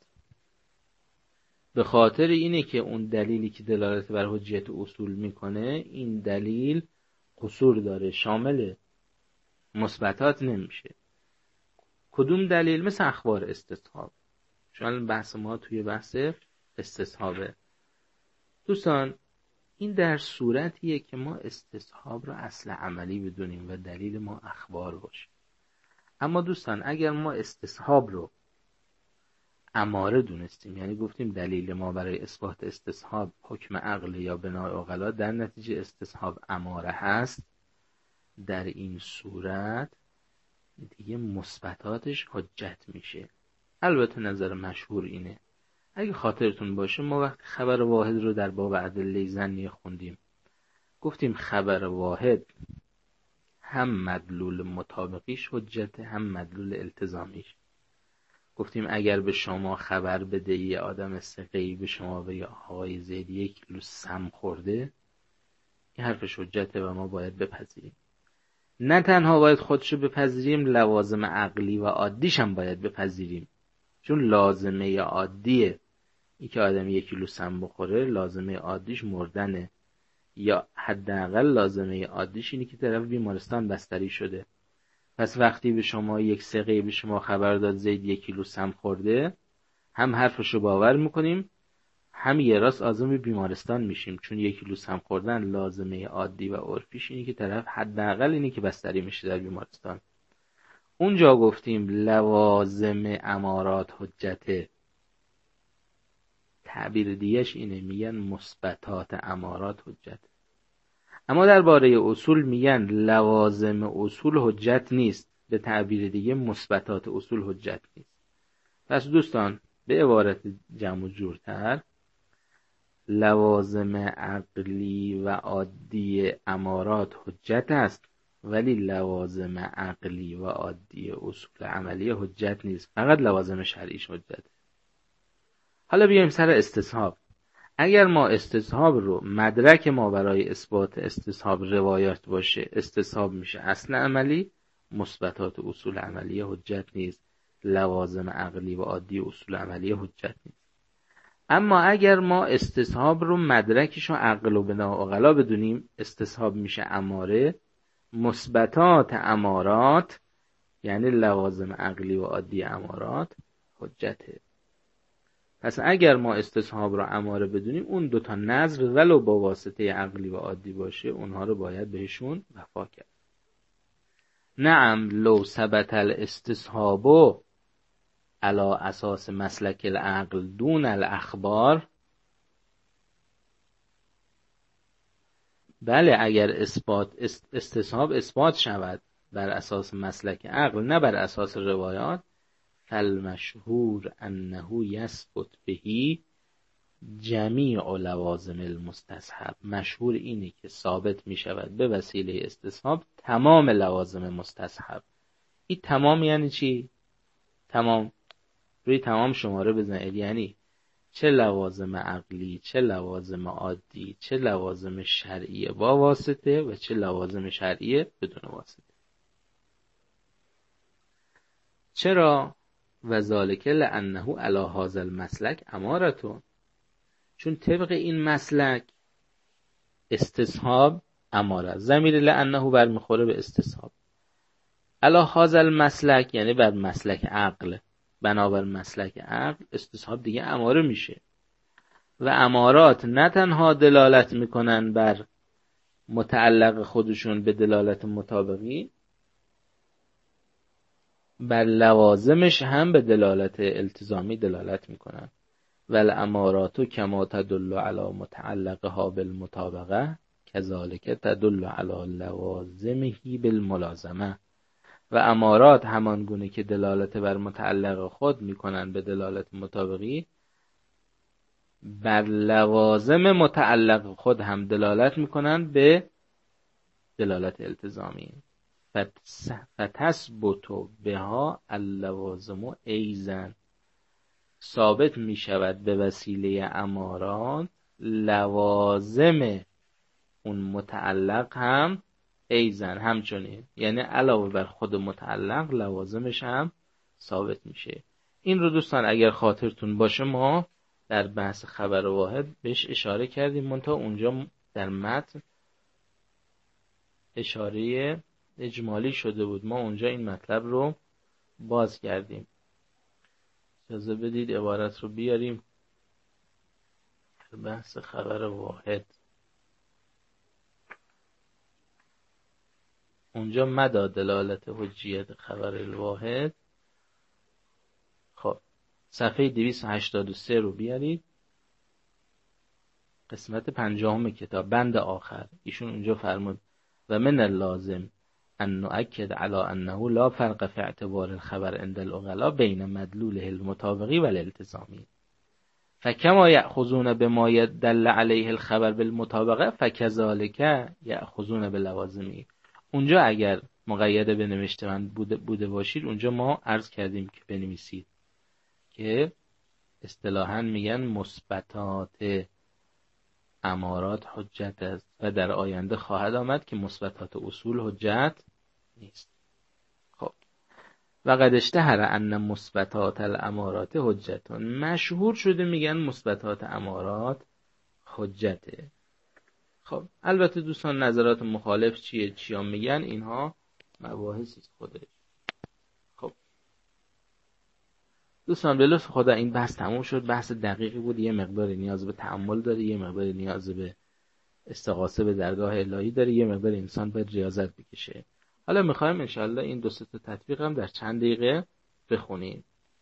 به خاطر اینه که اون دلیلی که دلالت بر حجیت اصول میکنه این دلیل قصور داره، شامل مثبتات نمیشه. کدوم دلیل؟ مثل اخبار استصحاب. چون بحث ما توی بحث استصحابه. دوستان این در صورتیه که ما استصحاب رو اصل عملی بدونیم و دلیل ما اخبار باشه. اما دوستان اگر ما استصحاب رو اماره دونستیم، یعنی گفتیم دلیل ما برای اثبات استصحاب حکم عقل یا بناء عقلا، در نتیجه استصحاب اماره هست، در این صورت دیگه مثبتاتش حجت میشه. البته نظر مشهور اینه، اگه خاطرتون باشه ما وقتی خبر واحد رو در باب ادله ظنیه خوندیم گفتیم خبر واحد هم مدلول مطابقیش حجت هم مدلول التزامیش. گفتیم اگر به شما خبر بده یه آدم ثقه‌ای به شما و یا آقای زید یک کیلو سم خورده، این حرفش حجته و ما باید بپذیریم. نه تنها باید خودشو بپذیریم، لوازم عقلی و عادیش هم باید بپذیریم. چون لازمه عادیه این که آدم یک کیلو سم بخوره، لازمه عادیش مردنه، یا حداقل لازمه عادیش اینه که طرف بیمارستان بستری شده. پس وقتی به شما یک ثقه به شما خبر داد زید یک کیلو سم خورده، هم حرفشو باور میکنیم هم یه راست عازم بیمارستان میشیم، چون یک کیلو سم خوردن لازمه عادی و عرفیش اینه که طرف حداقل اینه که بستری میشه در بیمارستان. اونجا گفتیم لوازم امارات حجته. تعبیر دیگه‌اش اینه، میگن مثبتات امارات حجت. اما درباره اصول میگن لوازم اصول حجت نیست، به تعبیر دیگه مثبتات اصول حجت نیست. پس دوستان به عبارت جمع و جورتر، لوازم عقلی و عادی امارات حجت است ولی لوازم عقلی و عادی اصول عملی حجت نیست، فقط لوازم شرعیش حجت. حالا بیایم سر استصحاب. اگر ما استصحاب رو مدرک ما برای اثبات استصحاب روایات باشه، استصحاب میشه اصل عملی، مثبتات اصول عملی حجت نیست، لوازم عقلی و عادی اصول عملی حجت نیست. اما اگر ما استصحاب رو مدرکش رو عقل و بناء عقلا بدونیم، استصحاب میشه اماره، مثبتات امارات یعنی لوازم عقلی و عادی امارات حجته. پس اگر ما استصحاب رو اماره بدونیم، اون دوتا نظر ولو با واسطه عقلی و عادی باشه، اونها رو باید بهشون وفا کرد. نعم لو ثبت الاستصحاب علی اساس مسلک العقل دون الاخبار، بله اگر اثبات استصحاب اثبات شود بر اساس مسلک عقل نه بر اساس روایات، فالمشهور انه یثبت بهی جمیع لوازم المستصحب، مشهور اینه که ثابت می شود به وسیله استصحاب تمام لوازم مستصحب. این تمام یعنی چی؟ تمام روی تمام شماره بزنید، یعنی چه لوازم عقلی، چه لوازم عادی، چه لوازم شرعی با واسطه و چه لوازم شرعی بدون واسطه. چرا؟ و ذالک لانه علی هذا المسلک امارتون، چون طبق این مسلک استصحاب اماره. ضمیر لانه برمیخوره به استصحاب. علی هذا المسلک یعنی بر مسلک عقل، بنابر مسلک عقل استصحاب دیگه اماره میشه. و امارات نه تنها دلالت میکنن بر متعلق خودشون به دلالت مطابقی، بر لوازمش هم به دلالت التزامی دلالت میکنن. والامارات کما تدل علی متعلقها بالمطابقه کذالک تدل علی لوازمه بالملازمه. و امارات همان گونه که دلالت بر متعلق خود میکنن به دلالت مطابقی، بر لوازم متعلق خود هم دلالت میکنن به دلالت التزامی. فتثبت بها اللوازم ایضا، ثابت می شود به وسیله امارات لوازم اون متعلق هم ایضا همچنین، یعنی علاوه بر خود متعلق لوازمش هم ثابت میشه. این رو دوستان اگر خاطرتون باشه ما در بحث خبر واحد بهش اشاره کردیم، منتها اونجا در متن اشاره اجمالی شده بود، ما اونجا این مطلب رو باز کردیم. اجازه بدید عبارت رو بیاریم. بحث خبر واحد اونجا مدى دلالت حجیت خبر الواحد. خب صفحه دویست و هشتاد و سه رو بیارید، قسمت پنجاهم کتاب بند آخر. ایشون اونجا فرمود و من اللازم ان نؤکد علی انه لا فرق فی اعتبار الخبر عند العقلاء بین مدلوله المطابقی و الالتزامی، فکما یأخذون بما دل علیه الخبر بالمطابقه فکذالک یأخذون بلوازمه. اونجا اگر مقید به نوشته من بوده, بوده باشید، اونجا ما عرض کردیم که بنویسید که اصطلاحاً میگن مثبتات امارات حجت است و در آینده خواهد آمد که مثبتات اصول حجت نیست. خب و قد اشتهر ان مثبتات الامارات حجتون، مشهور شده میگن مثبتات امارات حجته. خب البته دوستان نظرات مخالف چیه چیا میگن، اینها مباحثی خودش. خب دوستان به لطف خدا این بحث تموم شد. بحث دقیقی بود، یه مقداری نیاز به تأمل داره، یه مقداری نیاز به استغاثه به درگاه الهی داره، یه مقدار انسان باید ریاضت بکشه. حالا میخوایم انشالله این دو سه تا تطبیق هم در چند دقیقه بخونیم.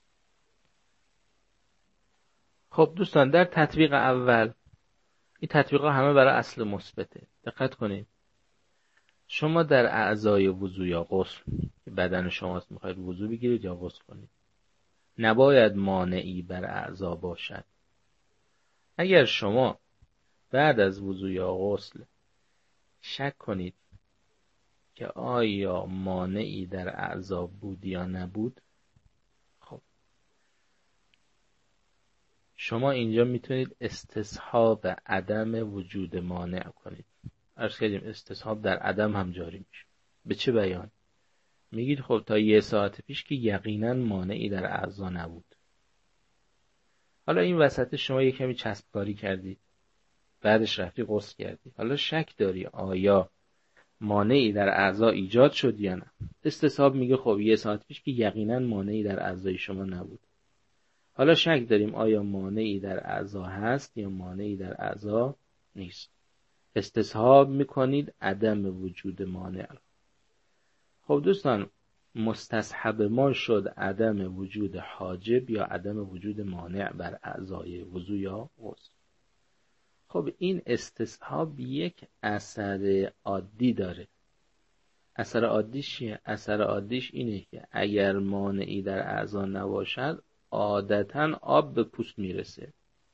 خب دوستان در تطبیق اول، این تطبیقا همه برای اصل مثبته. دقت کنید. شما در اعضای وضو یا غسل، بدن شماست میخواید وضو بگیرید یا غسل کنید، نباید مانعی بر اعضا باشد. اگر شما بعد از وضو یا غسل شک کنید که آیا مانعی در اعضا بود یا نبود، خب شما اینجا میتونید استصحاب عدم وجود مانع کنید. عرض کردیم استصحاب در عدم هم جاری میشه. به چه بیان؟ میگید خب تا یه ساعت پیش که یقینا مانعی در اعضا نبود. حالا این وسط شما یه کمی چسبکاری کردید، بعدش رفتی غسل کردی، حالا شک داری آیا مانعی در اعضا ایجاد شد یا نه. استصحاب میگه خب یه ساعت پیش که یقینا مانعی در اعضای شما نبود. حالا شک داریم آیا مانعی در اعضا هست یا مانعی در اعضا نیست. استصحاب میکنید عدم وجود مانع. خب دوستان، مستصحب ما شد عدم وجود حاجب یا عدم وجود مانع بر اعضای وضو یا غسل. خب این استصحاب یک اثر عادی داره. اثر عادیش چیه؟ اثر عادیش اینه که اگر مانعی در اعضا نباشد عادتاً آب به پوست میرسه.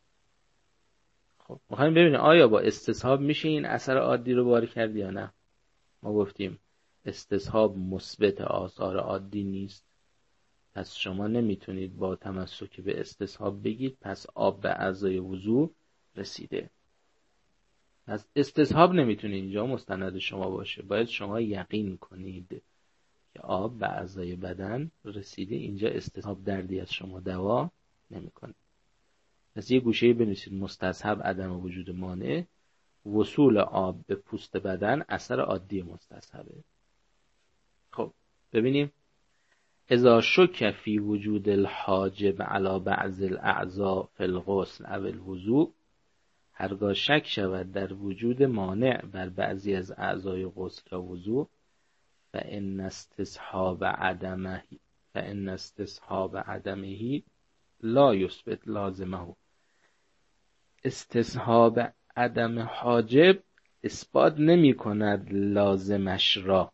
خب میخوایم ببینیم آیا با استصحاب میشه این اثر عادی رو باری کرد یا نه. ما گفتیم استصحاب مثبت آثار عادی نیست، پس شما نمیتونید با تمسک به استصحاب بگید پس آب به اعضای وضو رسیده. پس استصحاب نمیتونه اینجا مستند شما باشه، باید شما یقین کنید که آب به اعضای بدن رسیده. اینجا استصحاب دردی از شما دوا نمیکنه. پس یه گوشه بنویسید مستصحب عدم وجود مانع، وصول آب به پوست بدن اثر عادی مستصحبه. خب ببینیم اذا شک فی وجود الحاجب علی بعض الاعضاء فی الغسل او الوضوء، هرگاه شک شود در وجود مانع بر بعضی از اعضای غسل یا وضوء، فإن استصحاب عدمه فإن استصحاب عدمه لا یثبت لازمه. استصحاب عدم حاجب اثبات نمی کند لازمش را.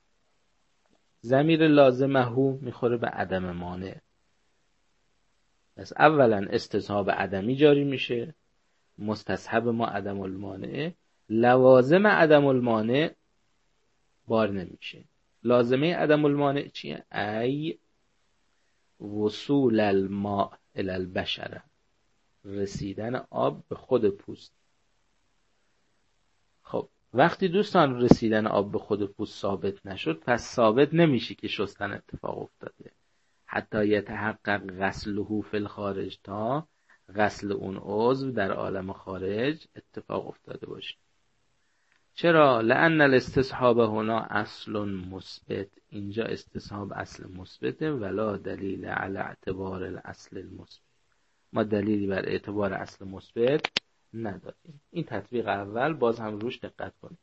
ضمیر لازمه میخوره به عدم مانع. پس اولا استصحاب عدمی جاری میشه، مستصحب ما عدم المانع، لوازم عدم المانع بار نمیشه. لازمه عدم المانع چیه؟ ای وصول الماء الی البشره، رسیدن آب به خود پوست. خب وقتی دوستان رسیدن آب به خود پوست ثابت نشد، پس ثابت نمیشه که شستن اتفاق افتاده حتی یتحقق غسله فی الخارج، تا غسل اون عضو در عالم خارج اتفاق افتاده باشه. چرا؟ لأن الاستصحاب هنا اصل مثبت، اینجا استصحاب اصل مثبته، ولا دلیل علی اعتبار الاصل المثبت، ما دلیلی بر اعتبار اصل مثبت نداریم. این تطبیق اول، باز هم روش دقت کنید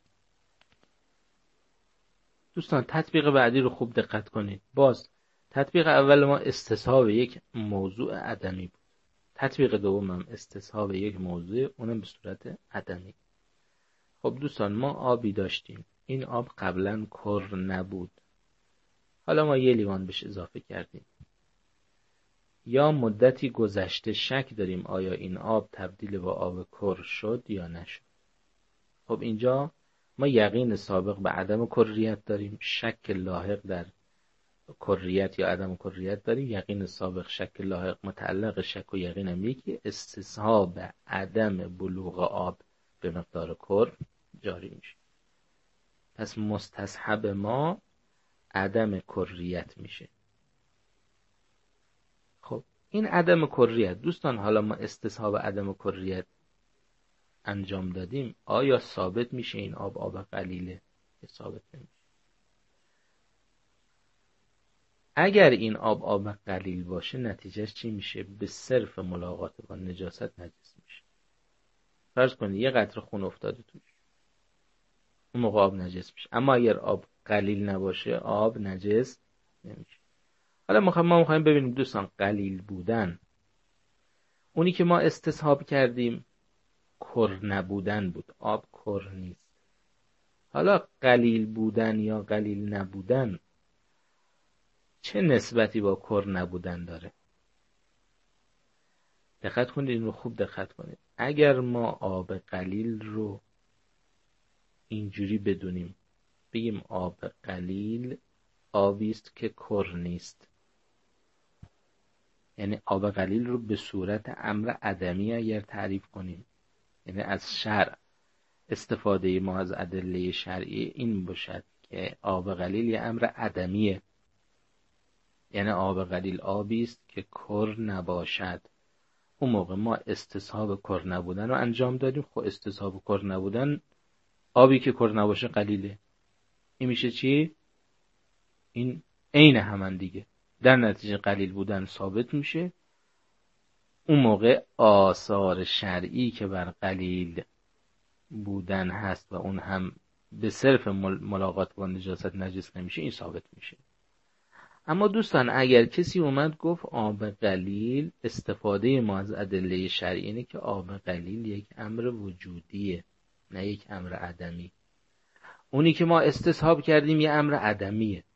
دوستان. تطبیق بعدی رو خوب دقت کنید. باز تطبیق اول ما استصحاب یک موضوع عدمی بود، تطبیق دوم هم استصحاب یک موضوع، اونم به صورت عدمی. خب دوستان، ما آبی داشتیم، این آب قبلا کر نبود، حالا ما یه لیوان بهش اضافه کردیم، یا مدتی گذشته شک داریم آیا این آب تبدیل به آب کر شد یا نشد. خب اینجا ما یقین سابق به عدم کریت داریم، شک لاحق در کریت یا عدم کریت داریم. یقین سابق شک لاحق متعلق شک و یقین هم یکی، استصحاب عدم بلوغ آب به مقدار کر جاری میشه. پس مستصحب ما عدم کریت میشه. خب این عدم کریت دوستان، حالا ما استصحاب عدم کریت انجام دادیم، آیا ثابت میشه این آب آب قلیله؟ ثابت نمیشه. اگر این آب آب قلیل باشه نتیجهش چی میشه؟ به صرف ملاقات با نجاست نجس میشه. فرض کنید یه قطره خون افتاده توش، اون موقع آب نجس میشه. اما اگر آب قلیل نباشه آب نجس نمیشه. حالا ما میخوایم ببینیم دوستان، قلیل بودن، اونی که ما استصحاب کردیم کر نبودن بود، آب کر نیست. حالا قلیل بودن یا قلیل نبودن چه نسبتی با کر نبودن داره؟ دقت کنید، این رو خوب دقت کنید. اگر ما آب قلیل رو اینجوری بدونیم، بگیم آب قلیل آبی است که کر نیست، یعنی آب قلیل رو به صورت امر عدمی اگر تعریف کنیم، یعنی از شرع استفاده ما از ادله شرعی این باشد که آب قلیل یه امر عدمیه، یعنی آب قلیل آبی است که کر نباشد، اون موقع ما استصحاب کر نبودن رو انجام دادیم. خب استصحاب کر نبودن، آبی که کر نباشه قلیله، این میشه چی؟ این عین همان دیگه. در نتیجه قلیل بودن ثابت میشه، اون موقع آثار شرعی که بر قلیل بودن هست و اون هم به صرف ملاقات با نجاست نجس نمیشه، این ثابت میشه. اما دوستان اگر کسی اومد گفت آب قلیل، استفاده ما از ادله شرعی اینه که آب قلیل یک امر وجودیه نه یک امر عدمی. اونی که ما استصحاب کردیم یه امر عدمیه،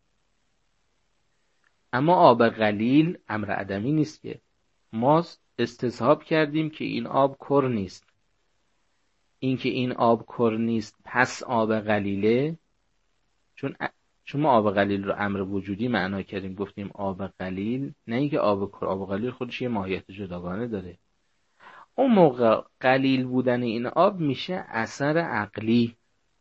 اما آب قلیل امر عدمی نیست که. ما استصحاب کردیم که این آب کر نیست. این که این آب کر نیست پس آب قلیله، چون چون ما آب قلیل رو امر وجودی معنا کردیم، گفتیم آب قلیل، نه اینکه آب کر. آب قلیل خودش یه ماهیت جداگانه داره. اون موقع قلیل بودن این آب میشه اثر عقلی،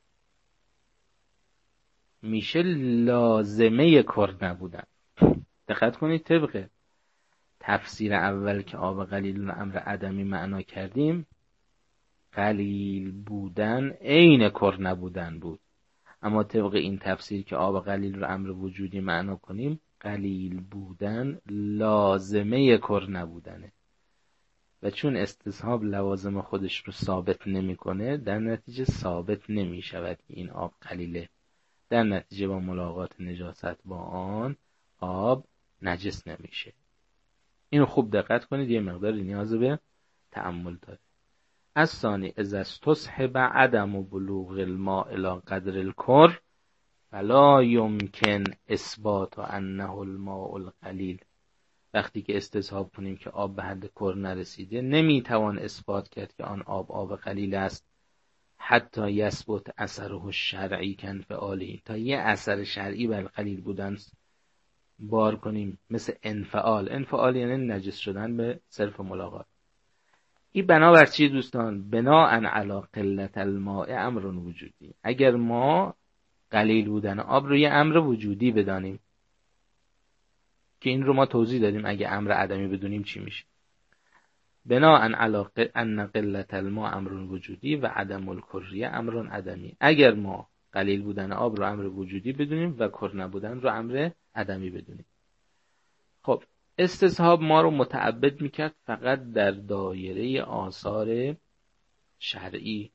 میشه لازمه کر نبودن. دقت کنید طبق تفسیر اول که آب قلیل رو امر عدمی معنا کردیم، قلیل بودن عین کر نبودن بود. اما طبق این تفسیر که آب قلیل رو امر وجودی معنا کنیم، قلیل بودن لازمه کر نبودنه. و چون استصحاب لوازم خودش رو ثابت نمیکنه، در نتیجه ثابت نمی شود که این آب قلیله. در نتیجه با ملاقات نجاست با آن آب نجس نمیشه. اینو خوب دقت کنید، یه مقدار نیاز به تأمل داره. از ثانی اذا استصحب عدم بلوغ الماء الى قدر الکر فلا یمکن اثبات انه الماء القلیل. وقتی که استصحاب کنیم که آب به حد کر نرسیده، نمیتوان اثبات کرد که آن آب آب قلیل است حتی یثبت اثره الشرعی کانفعالی، تا یه اثر شرعی بر قلیل بودن بار کنیم، مثل انفعال. انفعال یعنی نجس شدن به صرف ملاقات. این بنابر چی دوستان؟ بناء علی قلت الماء امر وجودی. اگر ما قلیل بودن آب رو یه امر وجودی بدانیم، که این رو ما توضیح دادیم اگه امر عدمی بدونیم چی میشه. بناء علی ان قلت الماء امر وجودی و عدم الکریه امر عدمی. اگر ما قلیل بودن آب رو امر وجودی بدونیم و کر نبودن رو امر عدمی بدونیم. خب استصحاب ما رو متعبد میکرد فقط در دایره آثار شرعی،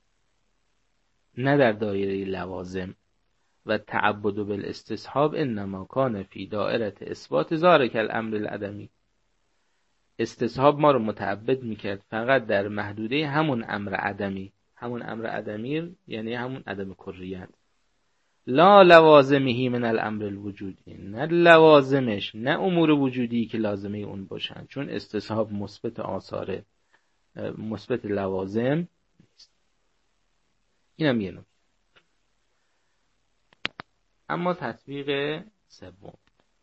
نه در دایره لوازم. و تعبد بالاستصحاب انما کان فی دائره اثبات ذلک الامر العدمی. استصحاب ما رو متعبد میکرد فقط در محدوده همون امر عدمی. همون امر عدمی یعنی همون عدم کریت. لا لوازمه من الامر الوجودی، نه لوازمش، نه امور وجودی که لازمه اون باشن، چون استصحاب مثبت آثار، مثبت لوازم نیست. اینم یه نکته. اما تطبیق سوم.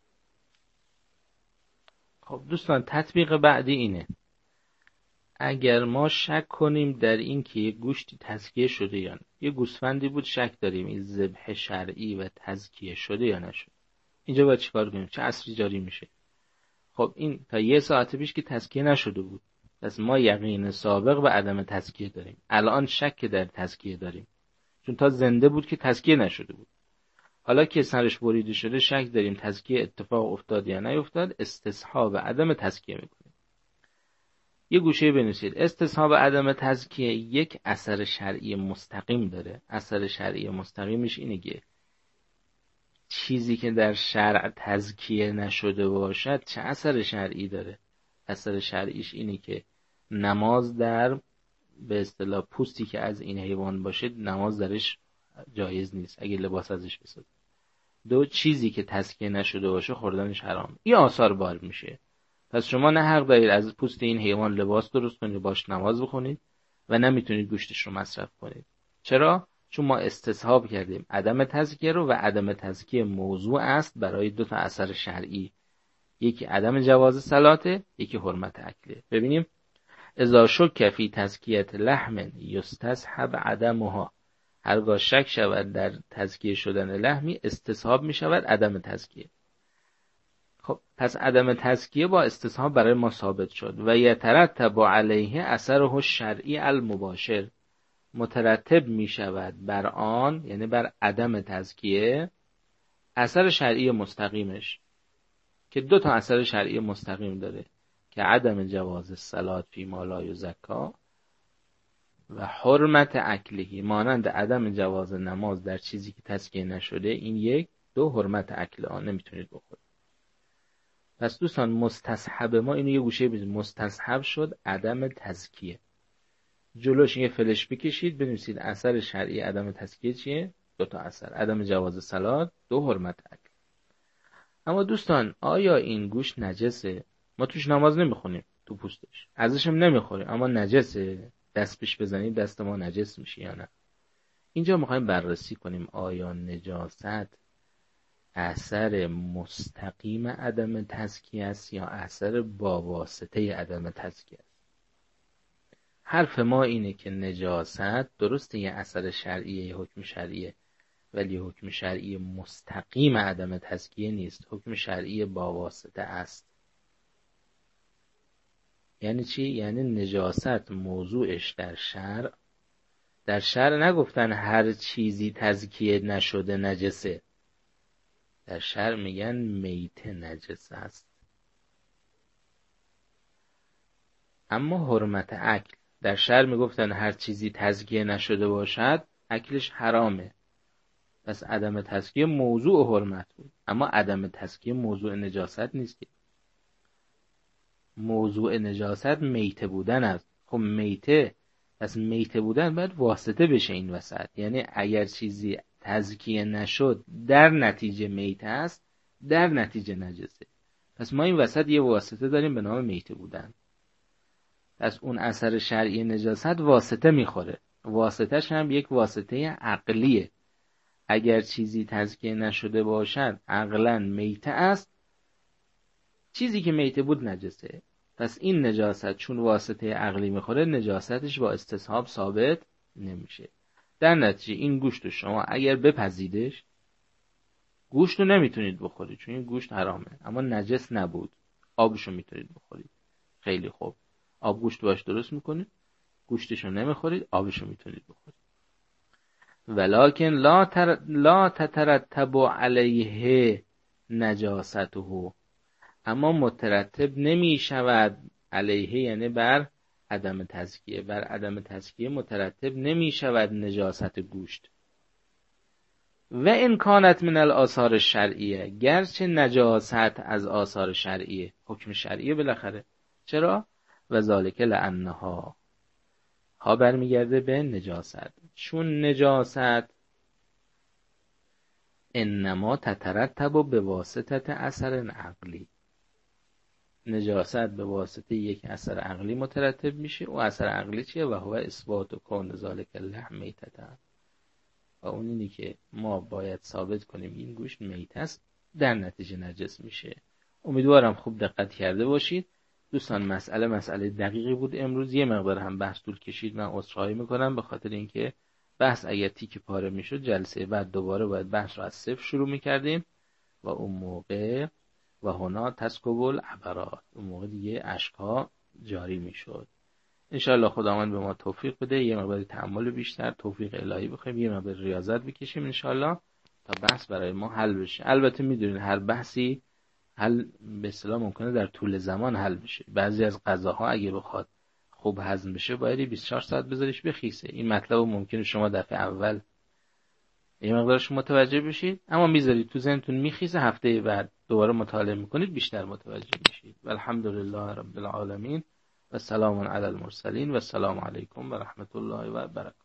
خب دوستان تطبیق بعدی اینه: اگر ما شک کنیم در این که یک گوشتی تزکیه شده یا نه، یه گوسفندی بود شک داریم این ذبح شرعی و تزکیه شده یا نشده، اینجا باید چیکار کنیم؟ چه اصلی جاری میشه؟ خب این تا یه ساعت پیش که تزکیه نشده بود، پس ما یقین سابق به عدم تزکیه داریم. الان شک در تزکیه داریم، چون تا زنده بود که تزکیه نشده بود. حالا که سرش بریده شده شک داریم تزکیه اتفاق افتاد یا نیفتاد، استصحاب عدم تزکیه میکنیم. یه گوشه بنویسید: استصحاب عدم تزکیه یک اثر شرعی مستقیم داره. اثر شرعی مستقیمش اینه که چیزی که در شرع تزکیه نشده باشد چه اثر شرعی داره؟ اثر شرعیش اینه که نماز در به اصطلاح پوستی که از این حیوان باشه نماز درش جایز نیست اگه لباس ازش بسازه. دو، چیزی که تزکیه نشده باشه خوردنش حرام. این آثار بار میشه. پس شما نه حق دارید از پوست این حیوان لباس درست کنید باش نماز بخونید و نمیتونید گوشتش رو مصرف کنید. چرا؟ چون ما استصحاب کردیم عدم تزکیه رو و عدم تزکیه موضوع است برای دو تا اثر شرعی، یکی عدم جواز صلاته، یکی حرمت اکله. ببینیم: اذا شک فی تزکیه لحم یستصحب عدمها. هرگاه شک شود در تزکیه شدن لحمی استصحاب می شود عدم تزکیه. خب پس عدم تزکیه با استصحاب برای ما ثابت شد. و یترتب علیه اثره الشرعی المباشر. مترتب می شود بر آن، یعنی بر عدم تزکیه، اثر شرعی مستقیمش، که دو تا اثر شرعی مستقیم داره. که عدم جواز الصلاة فی ما لا یزکا و حرمت اکلهی، مانند عدم جواز نماز در چیزی که تزکیه نشده. این یک. دو، حرمت اکل آن، نمیتونید بخورید. پس دوستان مستصحب ما، اینو یه گوشه بزنید، مستصحب شد عدم تزکیه. جلوش یه فلش بکشید بنویسید اثر شرعی عدم تزکیه چیه؟ دو تا اثر، عدم جواز صلات، دو حرمت اکل. اما دوستان آیا این گوشت نجسه؟ ما توش نماز نمیخونیم، تو پوستش ازشم نمیخوریم، اما نجسه؟ دست پیش بزنید دست ما نجس میشه یا نه؟ اینجا میخوایم بررسی کنیم آیا نجاست اثر مستقیم عدم تزکیه است یا اثر با واسطه عدم تزکیه است. حرف ما اینه که نجاست درسته یه اثر شرعیه، یه حکم شرعیه، ولی حکم شرعی مستقیم عدم تزکیه نیست، حکم شرعی با واسطه است. یعنی چی؟ یعنی نجاست موضوعش در شرع، در شرع نگفتن هر چیزی تزکیه نشده نجسه، در شرع میگن میت نجس است. اما حرمت اکل، در شرع میگفتن هر چیزی تزکیه نشده باشد اکلش حرامه. پس عدم تزکیه موضوع حرمت بود، اما عدم تزکیه موضوع نجاست نیست. موضوع نجاست میته بودن است. خب میته، پس میته بودن باید واسطه بشه این وسط. یعنی اگر چیزی تزکیه نشد در نتیجه میته است، در نتیجه نجسه. پس ما این وسط یه واسطه داریم به نام میته بودن. پس اون اثر شرعی نجاست واسطه میخوره، واسطهش هم یک واسطه عقلیه. اگر چیزی تزکیه نشده باشد عقلاً میته است، چیزی که میته بود نجسه. پس این نجاست چون واسطه عقلی میخوره، نجاستش با استصحاب ثابت نمیشه. در نتیجه این گوشت شما اگر بپزیدش، گوشت رو نمیتونید بخورید چون این گوشت حرامه، اما نجس نبود، آبشو میتونید بخورید. خیلی خوب، آب گوشت باش درست میکنید، گوشتشو نمیخورید، آبشو میتونید بخورید. ولکن لا, تر... لا تترتب علیه نجاسته، اما مترتب نمی شود علیه، یعنی بر عدم تزکیه، بر عدم تزکیه مترتب نمی شود نجاست گوشت. و این کانت من الآثار الشرعیه، گرچه نجاست از آثار شرعیه، حکم شرعیه بالاخره. چرا؟ و ذالک لانها، ها برمیگرده به نجاست، چون نجاست انما تترتب به واسطه اثر عقلی، نجاست به واسطه یک اثر عقلی مترتب میشه. و اثر عقلی چیه؟ و هو اثبات و کون ذالک اللحم میتة، و اون اینی که ما باید ثابت کنیم این گوشت میت است، در نتیجه نجس میشه. امیدوارم خوب دقت کرده باشید دوستان. مسئله مسئله دقیقی بود امروز، یه مقدار هم بحث طول کشید، من عذرخواهی میکنم به خاطر اینکه بحث اگر تیک پاره میشد جلسه بعد دوباره باید بحث رو از صفر شروع میکردیم و اون موقع و هنا تسکب العبرات، اون موقع دیگه اشک‌ها جاری میشد. انشاءالله خداوند به ما توفیق بده، یه مقدار تأمل بیشتر، توفیق الهی بخوایم، یه مقدار ریاضت بکشیم انشاءالله تا بحث برای ما حل بشه. البته میدونید هر بحثی حل به اصطلاح ممکنه در طول زمان حل بشه. بعضی از غذاها اگه بخواد خوب هضم بشه باید بیست و چهار ساعت بذاریش بخیسه. این مطلب ممکنه شما دفعه اول یه مقدارش متوجه بشید، اما میذارید تو ذهنتون میخیسه، هفته بعد دوباره مطالعه میکنید بیشتر متوجه میشید. والحمدلله رب العالمین و سلام علی المرسلین و السلام علیکم و رحمت الله و برکاته.